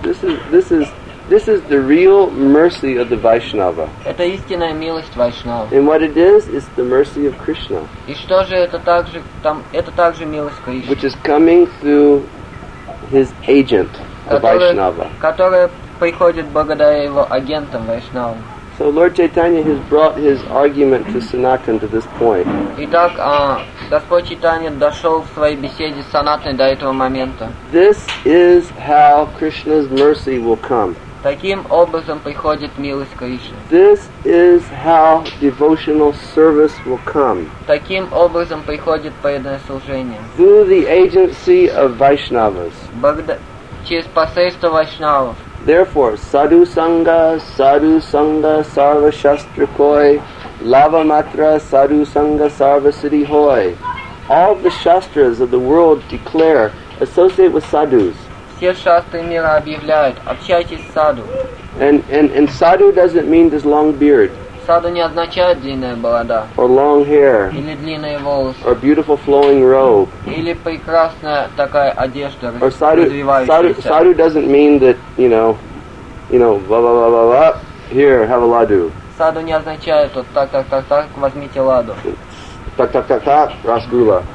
This is the real mercy of the Vaishnava. Это истинная милость Вайшнава. And what it is the mercy of Krishna, И что же это также? Это также милость Кришны, which is coming through his agent, the Vaishnava. которая приходит благодаря его агентам Вайшнавам. So Lord Chaitanya has brought his argument to Sanatan to this point. Итак, Господь Чайтанья дошел в своей беседе с Санатной до этого момента. This is how Krishna's mercy will come. Таким образом приходит милость Кришны. This is how devotional service will come. Таким образом приходит преданное служение. Through the agency of Vaishnavas. Через посредство Вайшнавов. Therefore, sadhu sangha, sarva shastra koi, lava matra, sadhu sangha, sarva siddhi hoy. All the shastras of the world declare, associate with sadhus. Все шастры мира объявляют: общайтесь с саду. And sadhu doesn't mean this long beard, Саду не означает длинная борода, or long hair, или длинные волосы, or beautiful flowing robe. или прекрасная такая одежда, Or развивающаяся. sadhu doesn't mean that, blah, blah, blah, blah, blah. Here, have a laddu. Саду не означает вот так, возьмите ладу. Tak, rasgulla.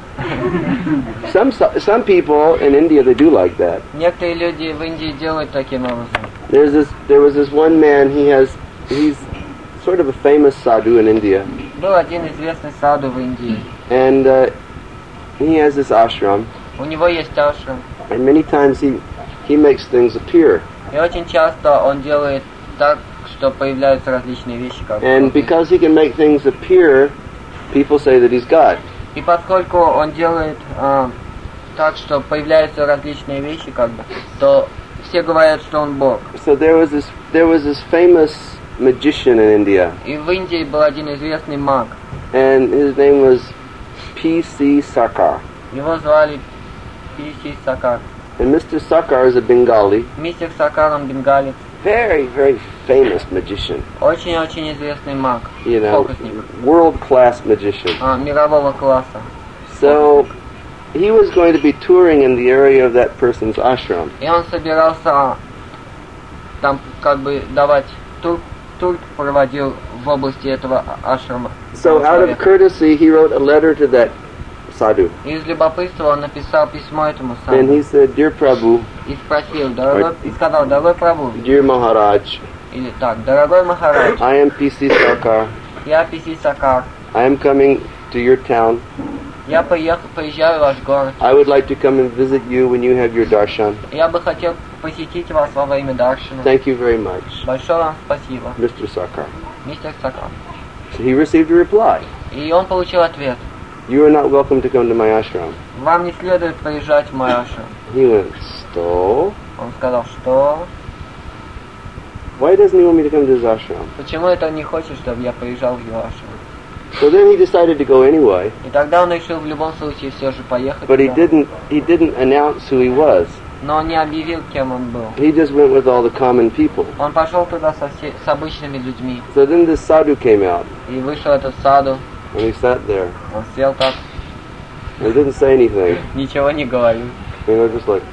Some people in India, they do like that. Некоторые люди в Индии делают таким образом. There was this one man, he's sort of a famous sadhu in India. Был один известный саду в Индии. And he has this ashram, У него есть ашрам. and many times he makes things appear. И очень часто он делает так, что появляются различные вещи, как And бы. because he can make things appear, people say that he's God. И поскольку он делает так, что появляются различные вещи, как бы, то все говорят, что он Бог. So there was this famous magician in India, И в Индии был один известный маг. and his name was P.C. Sarkar. Его звали P.C. Сакар. And Mr. Sarkar is a Bengali, Мистер Сакар, он бенгалец. very, very famous magician, Очень-очень известный маг. you know, Фокусник. world-class magician. Мирового класса. So he was going to be touring in the area of that person's ashram. И он собирался там как бы давать тур проводил в области этого ашрама. So out of courtesy, he wrote a letter to that sadhu. И из любопытства он написал письмо этому And саду he said, Dear Prabhu, и спросил, и сказал, дорогой Прабху, Dear Maharaj, или так, дорогой Махарадж, I am P.C. Sarkar. я P.C. Сакар, I am coming to your town. я поезжаю в ваш город, I would like to come and visit you when you have your darshan. я бы хотел посетить вас во время даршана. Thank you very much, Большое вам спасибо, Mr. Sarkar. мистер Сакар. So he received a reply. И он получил ответ, You are not welcome to come to my ashram. вам не следует приезжать в мой ашрам. He went, Sto? Он сказал, что? Why doesn't he want me to come to his ashram? Почему это он не хочет, чтобы я поезжал в его ашрам? So then he decided to go anyway, И тогда он решил в любом случае все же поехать but he туда. didn't announce who he was. Но он не объявил, кем он был. He just went with all the common people. Он пошел туда с обычными людьми. So then this sadhu came out, И вышел этот саду, and he sat there, он сел так, and didn't say anything. ничего не говорил. You know, just like...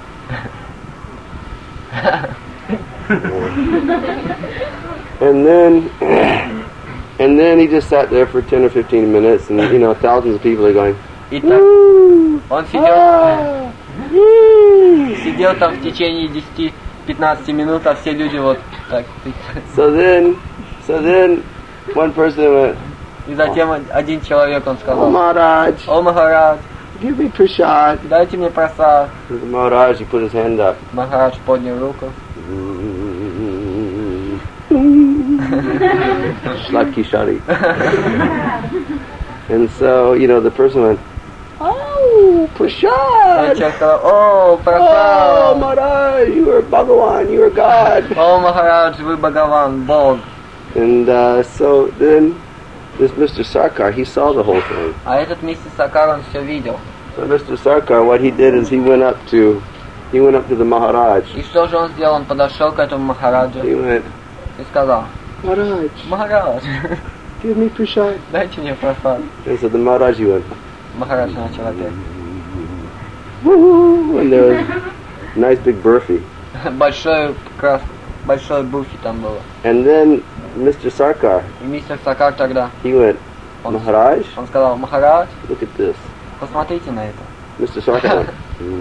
And then he just sat there for 10 or 15 minutes, and you know, thousands of people are going, И так "Woo! он Ah! Yee!" сидел там в течение 10-15 минут, а все люди вот так. So then one person went, И затем один человек, он "Oh сказал, Maharaj, о Махарадж, give me prasad." дайте мне просад. The Maharaj, he put his hand up. Махарадж поднял руку. Slatki Shari. And so, you know, the person went, "Oh, prasad! Человек сказал, о, Oh, просад. Maharaj, you are Bhagavan, you are God." О, Махарадж, вы Бхагаван, Бог. And so then this Mr. Sarkar, he saw the whole thing. А этот мистер Сакар, он все видел. So Mr. Sarkar, what he did is he went up to the Maharaj. И что же он сделал? Он подошел к этому Махараджу He went, и сказал, "Maharaj, Махарадж, give me prasad." дайте мне просад. And so the Maharaj, he went, Махарадж начал опять. "Woo!" And there was a nice big burfi. Большой буфи там было. And then Mr. Sarkar, И мистер Сакар тогда, he went, "Maharaj, он сказал, Махарадж, look at this." посмотрите на это. Mr. Sarkar went,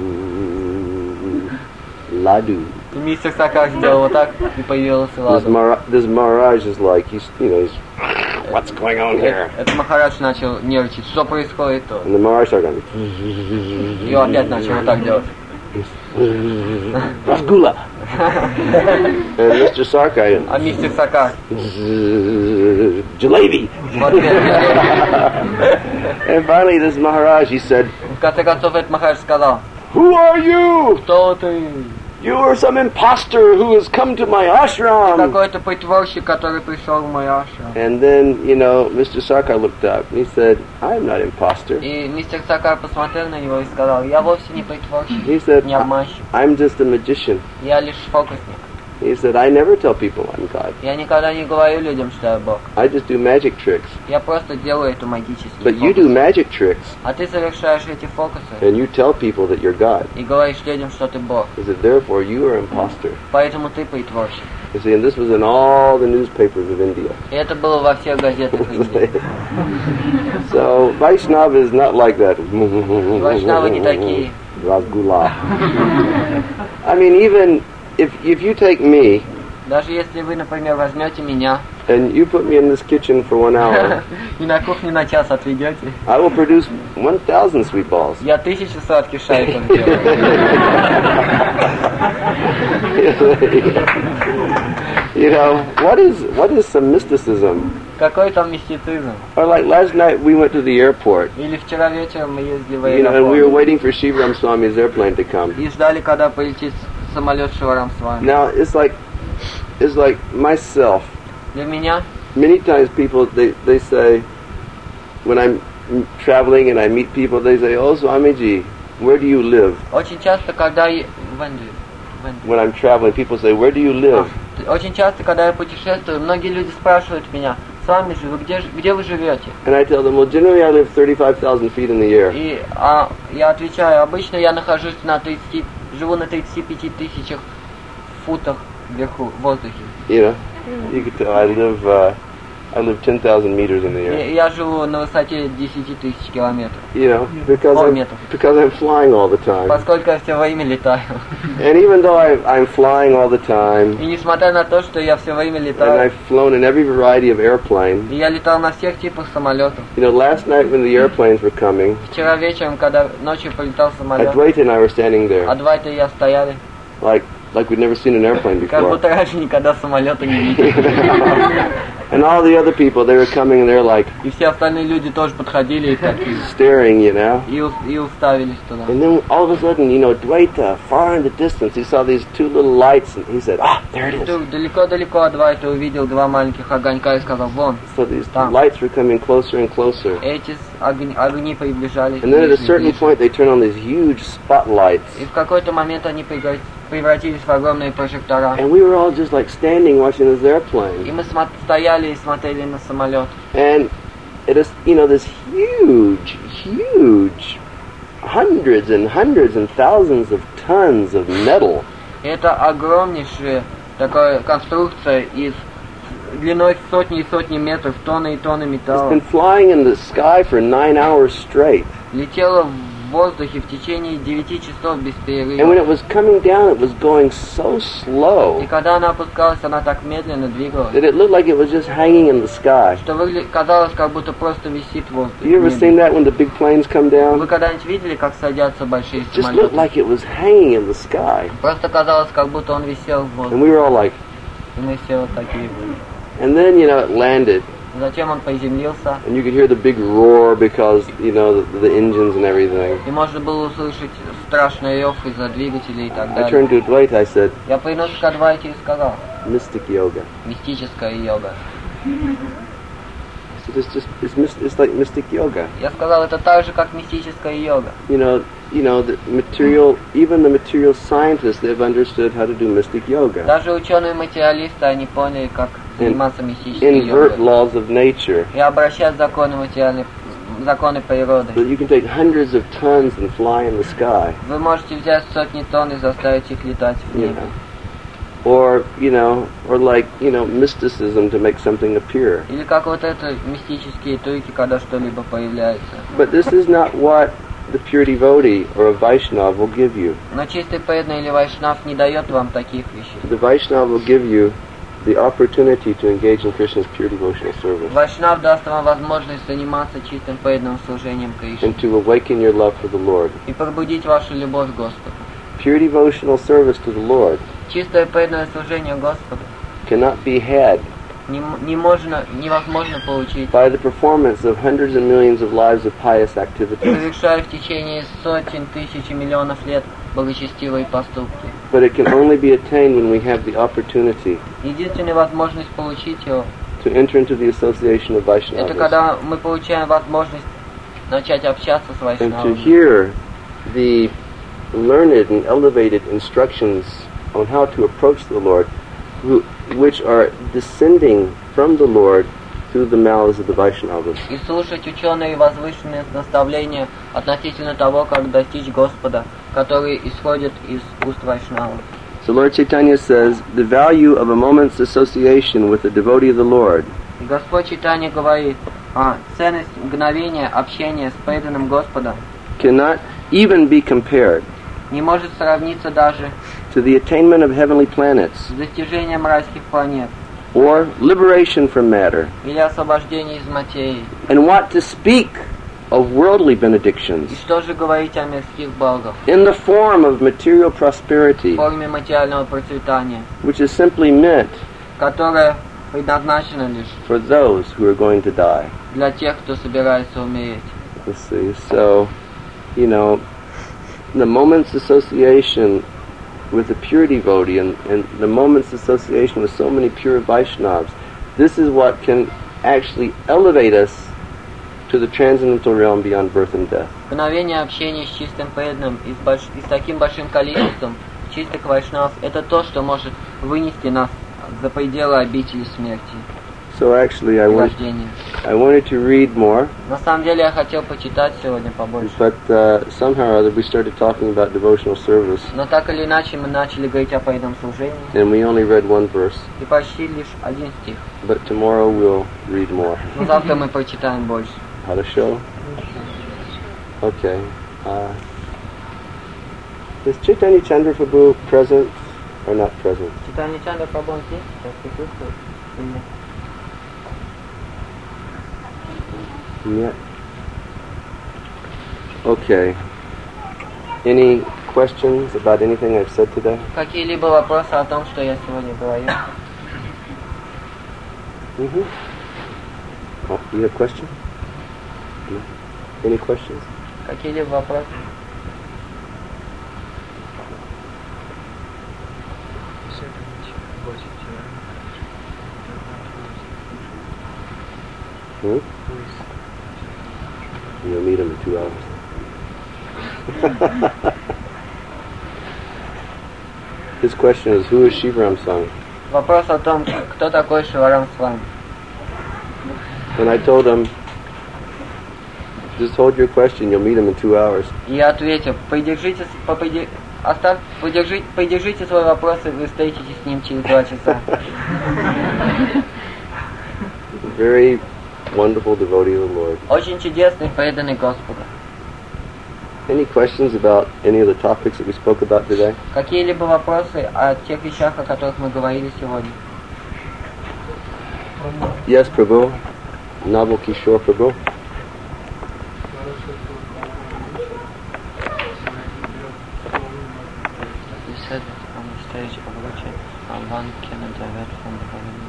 "Ladu." И мистер Сакар сделал вот так, и появился ладу. This Maharaj is like, he's, what's going on here? Этот Махарадж начал нервничать, что происходит тут? And the Maharaj started И он опять начал вот так делать. Rasgula. And Mr. Sarkar, А мистер Сакар, Jalebi. в ответ, And finally this Maharaj, he said, в конце концов этот Махарадж сказал, "Who are you? кто ты? You are some imposter who has come to my ashram." Какой-то притворщик, который пришел в мой ашрам. And then, Mr. Sarkar looked up and he said, "I'm not imposter." И мистер Сакар посмотрел на него и сказал, я вовсе не притворщик, He said, не обманщик, "I'm just a magician." я лишь фокусник. He said, "I never tell people I'm God. Я никогда не говорю людям, что я Бог. I just do magic tricks." Я просто делаю это магически. But you do magic tricks А ты совершаешь эти фокусы and you tell people that you're God. и говоришь людям, что ты Бог. He said, "Therefore you are imposter." Поэтому ты притворщик. You see, and this was in all the newspapers of India. И это было во всех газетах Индии. So Vaishnava is not like that. Вайшнавы не такие. Rasgula. I mean, even if you take me Даже если вы, например, возьмете меня and you put me in this kitchen for 1 hour, и на кухню на час отведете, I will produce 1,000 sweet balls. я 1000 сладких шариков сделаю. You know, what is some mysticism? Какой там мистицизм? Or like last night we went to the airport, Или вчера вечером мы ездили в you know, and we were аэропорт waiting for Shivaram Swami's airplane to come. и ждали, когда полетит самолет Шиварам с вами. Now it's like myself. Для меня Many times people they say when I'm traveling and I meet people, they say, "Oh, Swamiji, where do you live?" очень часто, когда When I'm traveling, people say, "Where do you live?" очень часто, когда я путешествую, многие люди спрашивают меня: с вами же, вы где вы живете? And I tell them, "Well, generally I live 35,000 feet in the air." И я отвечаю: обычно я нахожусь живу на 35 тысячах футах вверху, в воздухе. You know, you could tell I live 10,000 meters in the air. И я живу на высоте 10 тысяч километров. You know, because I'm flying all the time. Поскольку я все время летаю. And even though I'm flying all the time, И несмотря на то, что я все время and летаю, I've flown in every variety of airplane, и я летал на всех типах самолетов. you know, last night when the airplanes were coming, Вчера вечером, когда ночью полетал самолет, Advaita and I were standing there, Адвайта и я стояли, like we'd never seen an airplane как before. будто раньше никогда самолета не видели. And all the other people, they were coming and they're like И все остальные люди тоже подходили и такие, staring, you know. и уставились туда. And then all of a sudden, you know, Dvaita, far in the distance, he saw these two little lights and he said, "Ah, there it is." Тут далеко-далеко Адвайта увидел два маленьких огонька и сказал: вон, So these Там. lights were coming closer and closer. эти огни приближались. And then at a ближе и certain ближе. point, they turn on these huge spotlights. И в какой-то момент они превратились в огромные прожектора. And we were all just like standing watching this И airplane. мы стояли и смотрели на самолет. And it is, you know, this huge, hundreds and thousands of tons of metal. И это огромнейшая такая конструкция из длиной в сотни и сотни метров, тонны и тонны It's металла. been flying in the sky for 9 hours straight. Летела в воздухе в течение 9 часов без And when перерыва. it was coming down, it was going so И slow когда она опускалась, она так медленно двигалась, that it looked like it was just hanging in the sky. что казалось, как будто просто висит в воздухе. You ever seen that when the big planes come Вы down? когда-нибудь видели, как садятся большие It just looked самолеты? like it was hanging in the sky. Просто казалось, как будто он висел в And воздухе. we were all like, И мы все вот такие были. and then, you know, it landed. Затем он приземлился, And you could hear the big roar because, you know, the engines and everything. и можно было услышать страшный рев из-за двигателей и так I далее. turned to Dwight, I said, Я принес к Адвайте и сказал: mystic yoga. мистическая йога. I said, it's like mystic yoga. Я сказал, это так же, как мистическая йога. You know, the material, even the material scientists, they've understood how to do mystic yoga. Даже ученые-материалисты, они поняли, как заниматься мистической Invert йогой. laws of nature. И обращать законы законы природы. So you can take hundreds of tons and fly in the sky. Вы можете взять сотни тонн и заставить их летать в You небе. know. Or like, mysticism to make something appear. Или как вот это мистические трюки, когда что-либо появляется. But this is not what the pure devotee or a Vaishnava will give you. Но чистый преданный или вайшнав не дает вам таких вещей. The Vaishnava will give you the opportunity to engage in Krishna's pure devotional service Вайшнав даст вам возможность заниматься чистым преданным служением Кришне and to awaken your love for the Lord. и пробудить вашу любовь к Господу. Pure devotional service to the Lord Чистое преданное служение Господу cannot be had невозможно получить, by the performance of hundreds and millions of lives of pious activities, совершая в течение сотен, тысяч и миллионов лет благочестивые поступки. but it can only be attained when we have the opportunity Единственная возможность получить его, to enter into the association of это Vaishnavas когда мы получаем возможность начать общаться с and to вайшнавами. hear the learned and elevated instructions on how to approach the Lord, which are descending from the Lord through the mouths of the Vaishnavas. И слушать ученые и возвышенные наставления относительно того, как достичь Господа, которые исходят из уст вайшнавов. So Lord Chaitanya says, the value of a moment's association with a devotee of the Lord И Господь Чайтанья говорит, ценность мгновения общения с преданным Господом cannot even be compared не может сравниться даже to to the attainment of heavenly planets, с достижением райских планет, or liberation from matter, или освобождение из материи. and what to speak of worldly И benedictions что же говорить о мирских благах, in the form of material в prosperity, форме материального процветания, which is simply meant которое предназначено лишь for those who are going to die. для тех, кто собирается умереть. Let's see. So, the moment's association with a pure devotee and the moment's association with so many pure Vaishnavas, this is what can actually elevate us to the transcendental realm beyond birth and death. Мгновение общения с чистым преданным и с таким большим количеством чистых вайшнавов — это то, что может вынести нас за пределы обители смерти So actually, и I рождения. wanted to read more, На самом деле я хотел почитать сегодня побольше. but somehow or other we started talking about devotional service, Но так или иначе мы начали говорить о преданном служении and we only read one verse. и почти лишь один стих. But tomorrow we'll read more. Но завтра мы прочитаем больше. How to show? Okay. Is Chaitanya Chandraprabhu present or not present? Читание Чандра Прабhu здесь сейчас присутствует? Или нет? Yet. Okay. Any questions about anything I've said today? Какие-либо вопросы о том, что я сегодня говорил? Mm-hmm. Oh, you have questions? No? Any questions? Какие-либо вопросы? Hmm? You'll meet him in 2 hours. His question is, who is Shivaram Swami? Вопрос о том, кто такой Шиварам Свами. And I told him, just hold your question, you'll meet him in 2 hours. И я ответил, придержите свой вопрос, и вы встретитесь с ним через 2 часа. Very wonderful devotee of the Lord. Очень чудесный, преданный Господу. Any questions about any of the topics that we spoke about today? Какие-либо вопросы о тех вещах, о которых мы говорили сегодня? Yes, Prabhu. Naval Kishore Prabhu. You said on the stage of Ruchi, one cannot divert from the government.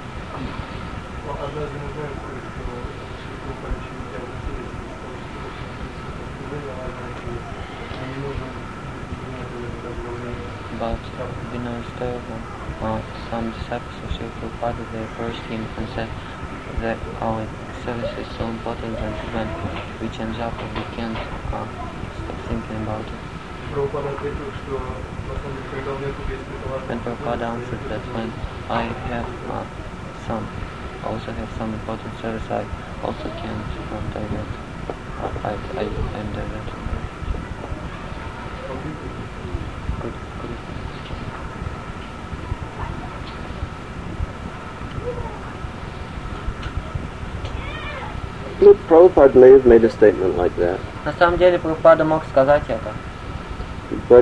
But Vinay Stoyavan, some disciples of Srila Prabhupada, they approached him and said that our service is so important that when we change up, we can't stop thinking about it. When Prabhupada answered that when I have also have some important service, I also can't divert. I'm diverted. Good. Look, Prabhupada may have made a statement like that. На самом деле Прабхупада мог сказать это. But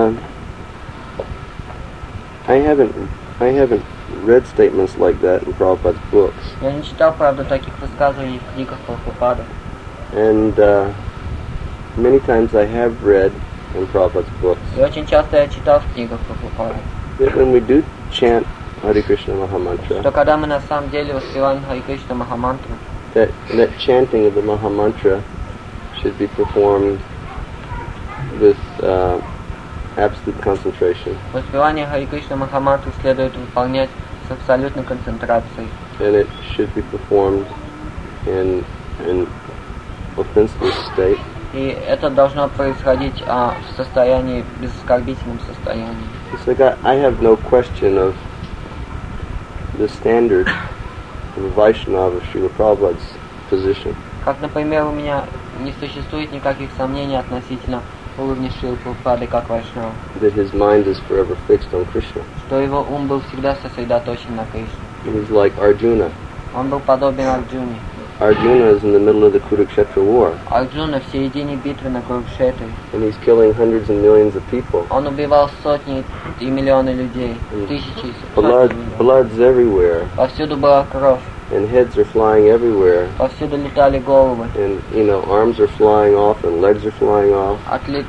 I haven't read statements like that in Prabhupada's books. Я не читал, правда, таких высказываний в книгах Прабхупады. And many times I have read in Prabhupada's books И очень часто я читал в книгах Прабхупады, that when we do chant Hare Krishna Mahamantra, что когда мы на самом деле воспеваем Хари Кришна Махамантру, that chanting of the Mahamantra should be performed with absolute concentration. воспевание Хари Кришна Махамантру следует выполнять с абсолютной концентрацией. And it should be performed in an offenseless state. И это должно происходить в состоянии, безоскорбительном состоянии. It's like I have no question of the standard of a Vaishnava of Srila Prabhupada's position. Как, например, у меня не существует никаких сомнений относительно уровня Шрилы Прабхупады как Вайшнава, That his mind is forever fixed on Krishna. что его ум был всегда сосредоточен на Кришне. He was like Arjuna. Он был подобен Арджуне. Arjuna is in the middle of the Kurukshetra war, Арджуна в середине битвы на Курукшетре. and he's killing hundreds and millions of people. Он убивал сотни и миллионы людей, тысячи, Blood, сотни миллионов. blood's everywhere, Повсюду была кровь, and heads are flying everywhere, повсюду летали головы. and arms are flying off, and legs are flying off.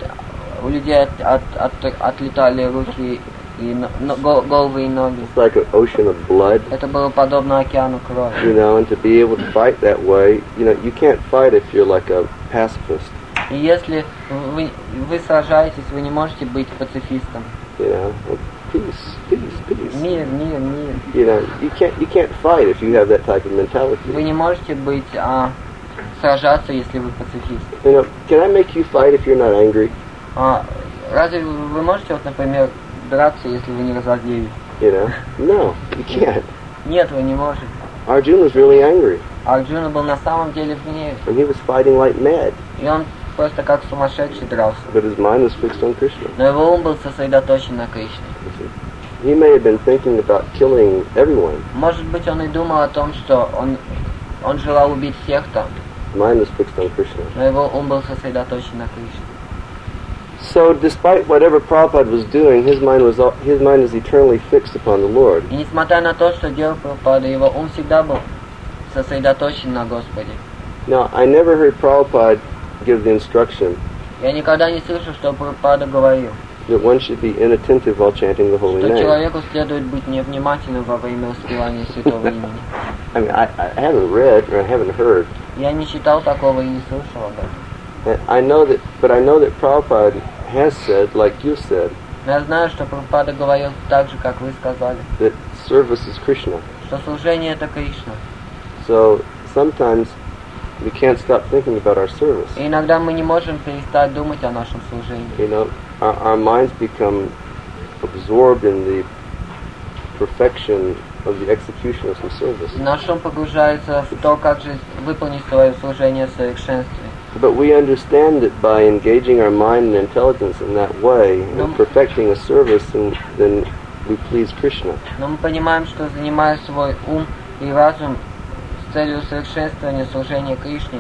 У людей отлетали руки и головы и ноги. It's like an ocean of blood, Это было подобно океану крови. and to be able to fight that way, you can't fight if you're like a pacifist. И если вы сражаетесь, вы не можете быть пацифистом. Peace, peace, peace. Мир, мир, мир. You can't fight if you have that type of mentality. Вы не можете быть сражаться, если вы пацифист. Can I make you fight if you're not angry? Разве вы можете, вот, например, драться, если вы не разозлились? No, you can't. Нет, вы не можете. Arjuna was really angry, Арджуна был на самом деле в гневе. and he was fighting like mad, И он просто как сумасшедший дрался. but his mind was fixed on Krishna. Но его ум был сосредоточен на Кришне. He may have been thinking about killing everyone. Может быть, он и думал о том, что он желал убить всех там, His mind was fixed on Krishna. но его ум был сосредоточен на Кришне. So, despite whatever Prabhupada was doing, his mind was eternally fixed upon the Lord. И несмотря на то, что делал Прабхупада, его ум всегда был сосредоточен на Господе. Now, I never heard Prabhupada give the instruction Я никогда не слышал, что Прабхупада говорил, that one should be inattentive while chanting the holy что name. человеку следует быть невнимательным во время воспевания святого имени. I mean, I haven't read or I haven't heard. Я не читал такого и не слышал об этом. I know that Prabhupada has said, like you said, Но я знаю, что Прабхупада говорил так же, как вы сказали, that service is Krishna. что служение это Кришна. So sometimes we can't stop thinking about our service. И иногда мы не можем перестать думать о нашем служении. Our minds become absorbed in the perfection of the execution of some service. Наш ум погружается в то, как же выполнить свое служение в совершенстве. But we understand that by engaging our mind and intelligence in that way and perfecting a service, then we please Krishna. Но мы понимаем, что занимая свой ум и разум с целью совершенствования служения Кришне,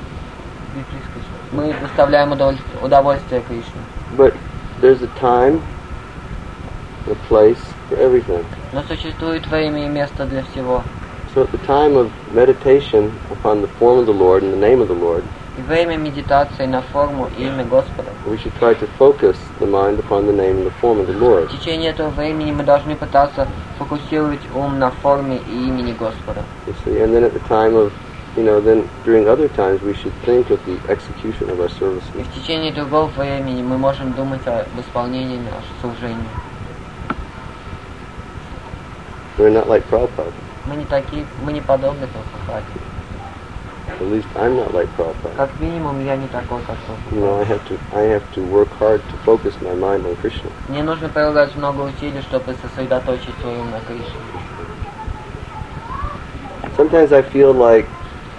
мы доставляем удовольствие Кришне. But there's a time, a place for everything. Но существует время и место для всего. So at the time of meditation upon the form of the Lord and the name of the Lord, И время медитации на форму и имя Господа. we should try to focus the mind upon the name and the form of the Lord. В течение этого времени мы должны пытаться фокусировать ум на форме и имени Господа. You see, and then at the time of, then during other times we should think of the execution of our И services. в течение другого времени мы можем думать об исполнении нашего служения. We're not like Prabhupada. Мы не подобны Прабхупаде. At least I'm not like Prabhupada. Как минимум, я не такой, как Прабхупада. I have to work hard to focus my mind on Krishna. Мне нужно прилагать много усилий, чтобы сосредоточить свой ум на Кришне. Sometimes I feel like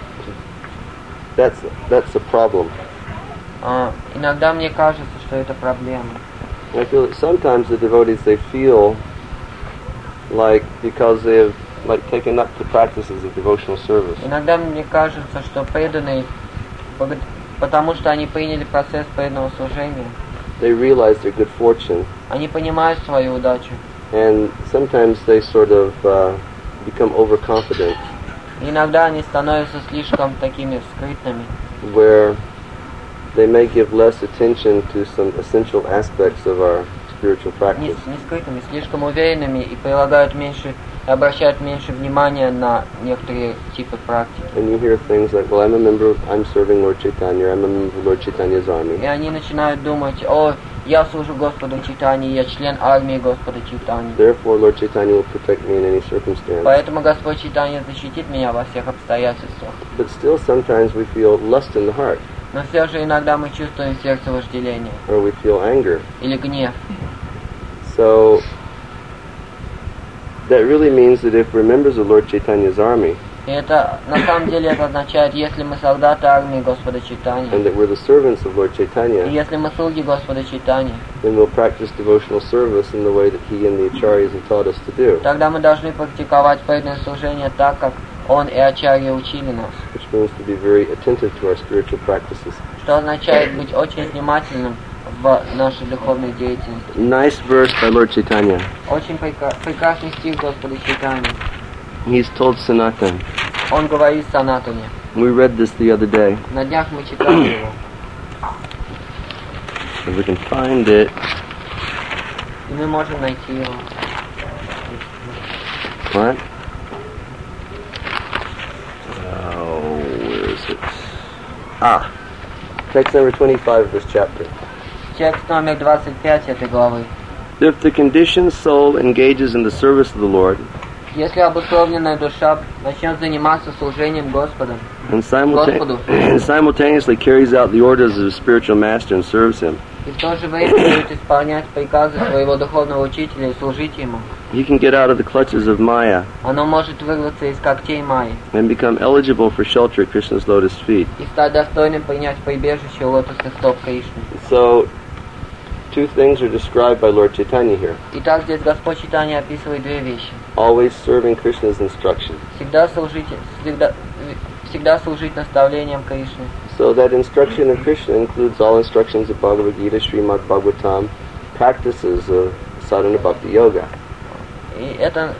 that's a problem. Иногда мне кажется, что это проблема. I feel that sometimes the devotees, they feel like because they have taken up the practices of devotional service, Иногда мне кажется, что преданные, потому что они приняли процесс преданного служения, they realize their good fortune, они понимают свою удачу. and sometimes they sort of become overconfident, Иногда они становятся слишком такими скрытными, where they may give less attention to some essential aspects of our spiritual practice. не скрытыми, слишком уверенными и обращают меньше внимания на некоторые типы практики. And you hear things like, well, I'm serving Lord Chaitanya, I'm a member of Lord Chaitanya's army. И они начинают думать, я служу Господу Чайтанье, я член армии Господа Чайтаньи. Therefore, Lord Chaitanya will protect me in any circumstance. Поэтому Господь Чайтанья защитит меня во всех обстоятельствах. But still, sometimes we feel lust in the heart, Но все же иногда мы чувствуем в сердце вожделение or we feel anger. или гнев. So, that really means that if we're members of Lord Chaitanya's army, И это, на самом деле, это означает, если мы солдаты армии Господа Чайтаньи, and that we're the servants of Lord и Chaitanya, если мы слуги Господа Чайтаньи, then we'll practice devotional service in the way that he and the acharyas have taught us to do. тогда мы должны практиковать преданное служение так, как Он и Ачарья учили нас, which means to be very attentive to our spiritual practices. что означает быть очень внимательным в нашей духовной деятельности. Nice verse by Lord Chaitanya. Очень прекрасный стих Господа Чайтаньи. He's told Sanatan. Он говорит Санатане. We read this the other day. На днях мы читали его. If we can find it. И мы можем найти его. What? Oh, where is it? Text number 25 of this chapter. Текст номер 25 этой главы. If the conditioned soul engages in the service of the Lord, Если обусловленная душа начнет заниматься служением Господу, and simultaneously carries out the orders of his spiritual master and serves him, и в то же время будет исполнять приказы своего духовного учителя и служить ему, he can get out of the clutches of Maya оно может вырваться из когтей Майи and become eligible for shelter at Krishna's lotus feet. и стать достойным принять прибежище у лотосных стоп Кришны. So, two things are described by Lord Chaitanya here. Итак, здесь Господь Чайтанья описывает две вещи. Always serving Krishna's instruction. Всегда служить наставлениям Кришны. So that instruction of Krishna includes all instructions of Bhagavad Gita, Srimad Bhagavatam, practices of sadhana bhakti yoga. И это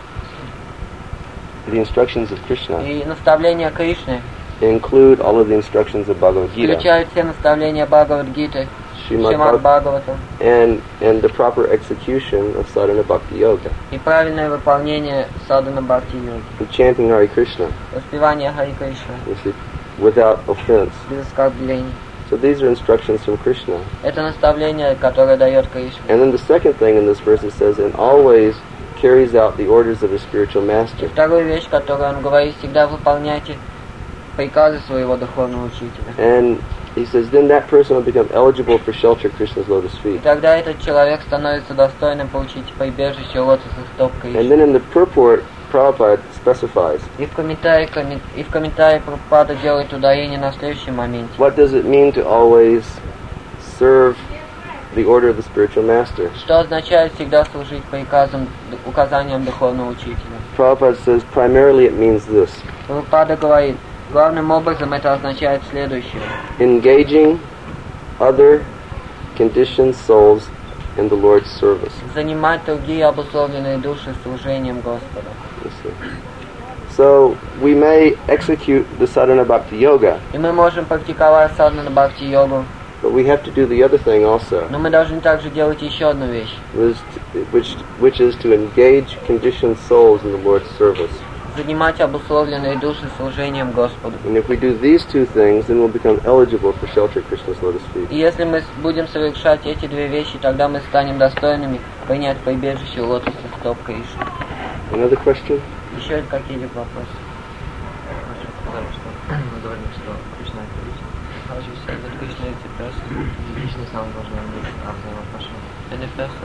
The instructions of Krishna и наставления Кришны include all of the instructions of Bhagavad Gita, включают все наставления Бхагавад-гиты, Srimad Шримад Бхагавата and the proper execution of sadhana bhakti yoga, и правильное выполнение садхана бхакти-йоги, the chanting Hare Krishna, воспевание Хари Кришны you see, without offense. без оскорблений. So these are instructions from Krishna. Это наставление, которое дает Кришна. And then the second thing in this verse it says, and always carries out the orders of his spiritual И master. вторую вещь, которую он говорит, всегда выполняйте приказы своего духовного учителя. And he says, then that person will become eligible for shelter at Krishna's lotus И feet. тогда этот человек становится достойным получить прибежище лотосных стоп And Кришны. then in the purport, Prabhupada specifies, И в комментарии Прабхупада делает ударение на следующем моменте. what does it mean to always serve the order of the spiritual master? Что означает всегда служить приказам, указаниям духовного учителя? Prabhupada says, primarily it means this, Прабхупада говорит, главным образом это означает следующее. engaging other conditioned souls in the Lord's service. Занимать другие обусловленные души служением Господа. You see. So we may execute the sadhana bhakti yoga, И мы можем практиковать садхана бхакти-йогу, but we have to do the other thing also, но мы должны также делать еще одну вещь. which is to engage conditioned souls in the Lord's service. Занимать обусловленные души служением Господу. And if we do these two things, then we'll become eligible for shelter at Krishna's lotus feet. И если мы будем совершать эти две вещи, тогда мы станем достойными принять прибежище у лотосных стоп Кришны. Another question? Еще какие-либо вопросы? Сказали, что мы говорим, что Кришна это личность. How you say that Krishna is a person, Личность нам должна иметь взаимоотношения. and a person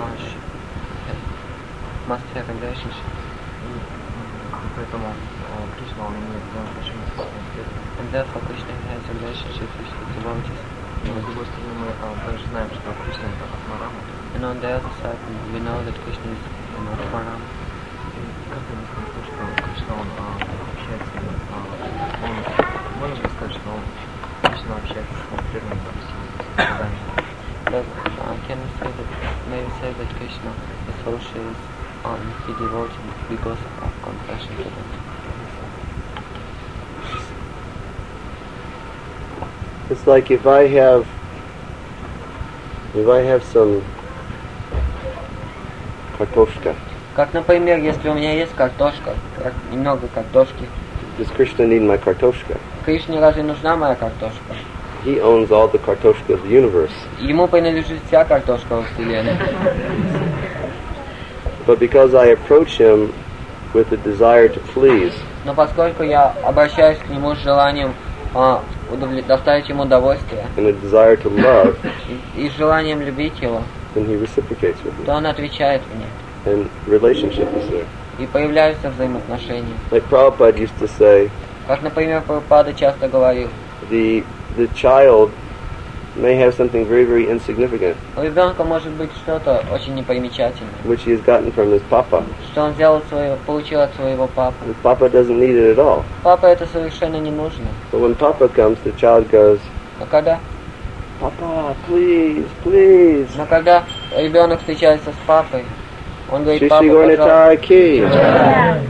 must have a relationship. Поэтому Кришна, он имеет взаимоотношения с Кришной. And therefore Krishna has a relationship with his devotees. Но с другой стороны, мы также знаем, что Кришна это Атмарама. And on the other side, we know that Krishna is an Atmaram. Как вы сказали, что Кришна, он общается, можно ли сказать, что он Кришна общается с конкретным созданием? But can we say that, may we say that Krishna associates on his devotee because of compassion to them? It's like if I have some kartoshka, Как, например, если у меня есть картошка, немного картошки, does Krishna need my kartoshka? Кришне разве нужна моя картошка? He owns all the kartoshka of the universe. Ему принадлежит вся картошка во Вселенной. But because I approach him with a desire to please, Но поскольку я обращаюсь к нему с желанием доставить ему удовольствие and a desire to love, и с желанием любить его, then he reciprocates with me. то он отвечает мне. And relationship is there. И появляются взаимоотношения. Like Prabhupada used to say, Как, например, Прабхупада часто говорил, the child may have something very, very insignificant, У ребенка может быть что-то очень непримечательное, which he has gotten from his papa. что он получил от своего папы. His papa doesn't need it at all. Папа это совершенно не нужно. But when papa comes, the child goes, Но когда Papa, please, please. ребенок встречается с папой, он говорит: папа, Shishigorna пожалуйста. Taiki.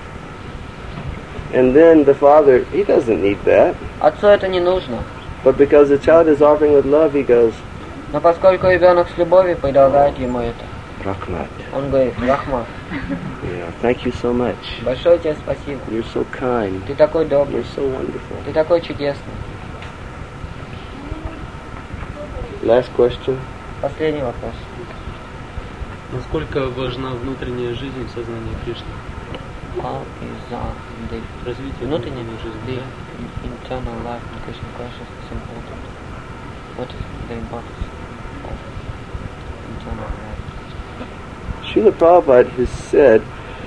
And then the father, he doesn't need that. Отцу это не нужно. But because the child is offering with love, he goes, Но поскольку ребенок с любовью предлагает ему это, Rahmat. он говорит: Рахмат, Thank you so much. большое тебе спасибо. You're so kind. Ты такой добрый, You're so wonderful. ты такой чудесный. Last question. Последний вопрос. Насколько важна внутренняя жизнь в сознании Кришны? How is the Развитие внутренняя внутренней жизни. the internal life in Krishna consciousness important? What is the importance of internal life? Srila Prabhupada has said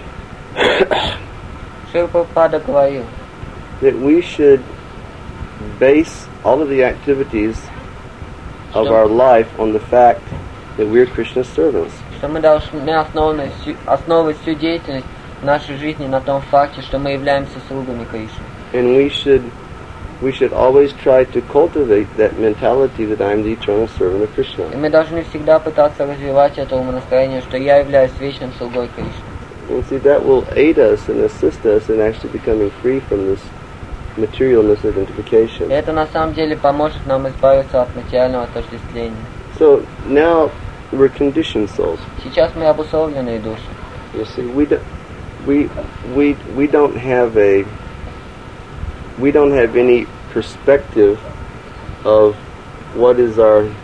Шрила Прабхупада говорил, that we should base all of the activities of our life on the fact that we're Krishna's servants. что мы должны основывать всю деятельность нашей жизни на том факте, что мы являемся слугами Кришны. And we should always try to cultivate that mentality that I'm the eternal servant of И Krishna. мы должны всегда пытаться развивать это умонастроение, что я являюсь вечным слугой Кришны. And see, that will aid us and assist us in actually becoming free from this material И misidentification. это на самом деле поможет нам избавиться от материального отождествления. So now we're conditioned souls. Сейчас мы обусловленные души. You see, we don't have any perspective of what is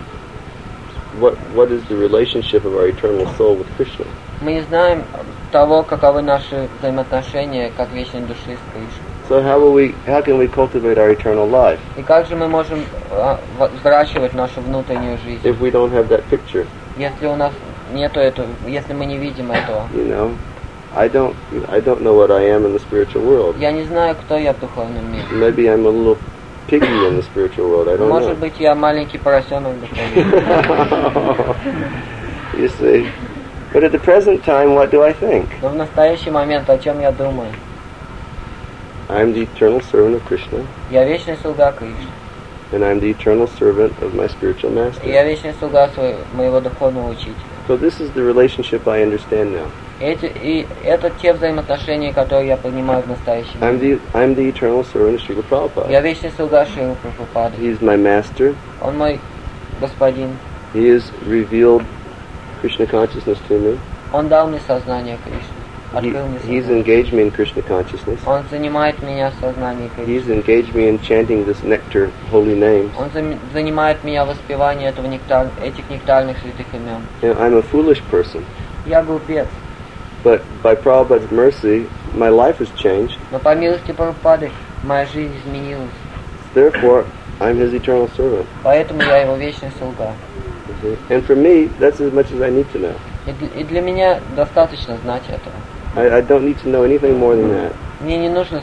the relationship of our eternal soul with Krishna. Мы не знаем того, каковы наши взаимоотношения как вечной души с Кришной. So how can we cultivate our eternal life И как же мы можем взращивать нашу внутреннюю жизнь, if we don't have that picture? если у нас нету этого, если мы не видим этого? You know, I don't know what I am in the spiritual world. Я не знаю, кто я в духовном мире. Maybe I'm a little piggy in the spiritual world. I don't Может know. быть, я маленький поросенок в духовном мире. You see, but at the present time, what do I think? Но в настоящий момент о чем я думаю? I'm the eternal servant of Krishna, Я вечный слуга Кришны. and I'm the eternal servant of my spiritual И master. я вечный слуга моего духовного учителя. So this is the relationship I understand now. И это те взаимоотношения, которые я понимаю в настоящем мире. I'm the eternal servant of Srila Prabhupada. Я вечный слуга Шрилы Прабхупады. He's my master. Он мой господин. He has revealed Krishna consciousness to me. Он дал мне сознание Кришны. Открыл мне He's сознание. engaged me in Krishna consciousness. Он занимает меня в сознании Кришны. He's engaged me in chanting this nectar holy names. Он занимает меня в воспевании этих нектарных святых имен. You know, I'm a foolish person, Я глупец, but by Prabhupada's mercy, my life has changed. но по милости Прабхупады моя жизнь изменилась. Therefore, I'm his eternal servant. Поэтому я его вечный слуга. You see? And for me, that's as much as I need to know. И для меня достаточно знать этого. I don't need to know anything more than that. Мне не нужно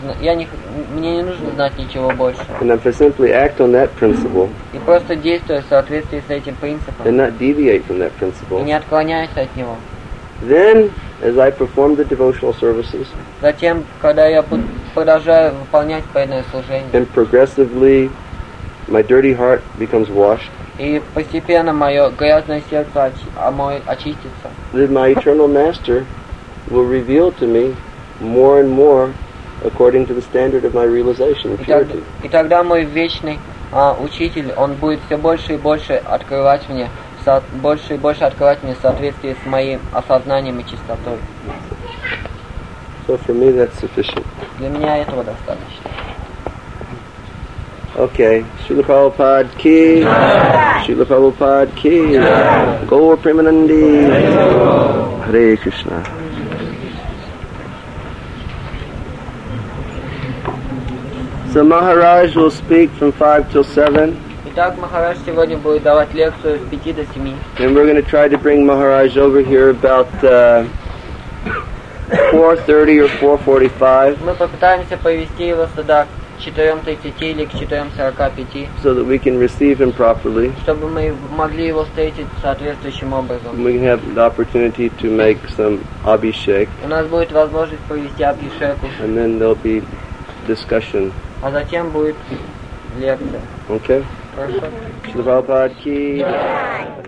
знать ничего больше. And if I simply act on that principle И просто действуя в соответствии с этим and принципом, not deviate from that и principle, не отклоняясь от него. then, as I perform the devotional services Затем, когда я продолжаю выполнять преданное служение, and progressively my dirty heart becomes washed, и постепенно мое грязное сердце очистится, then my eternal master will reveal to me more and more according to the standard of my realization of purity. и тогда мой вечный учитель, он будет все больше и больше открывать мне, больше и больше открывать мне в соответствии с моим осознанием и чистотой. So for me that's sufficient. Для меня этого достаточно. Okay, Srila Prabhupada ki, Srila Prabhupada ki, Gaur Premanandi, Hare Krishna. So Maharaj will speak from 5 till 7, Итак, Махарадж сегодня будет давать лекцию с 5 до 7. and we're going to try to bring Maharaj over here about 4:30 or 4:45. Мы попытаемся повести его сюда 4:30 или к 4:45, so that we can receive him properly. чтобы мы могли его встретить соответствующим образом. We can have the opportunity to make some abhishek, У нас будет возможность провести абхишеку, and then there'll be discussion. а затем будет лекция. Okay? Хорошо? Srila Prabhupada ki.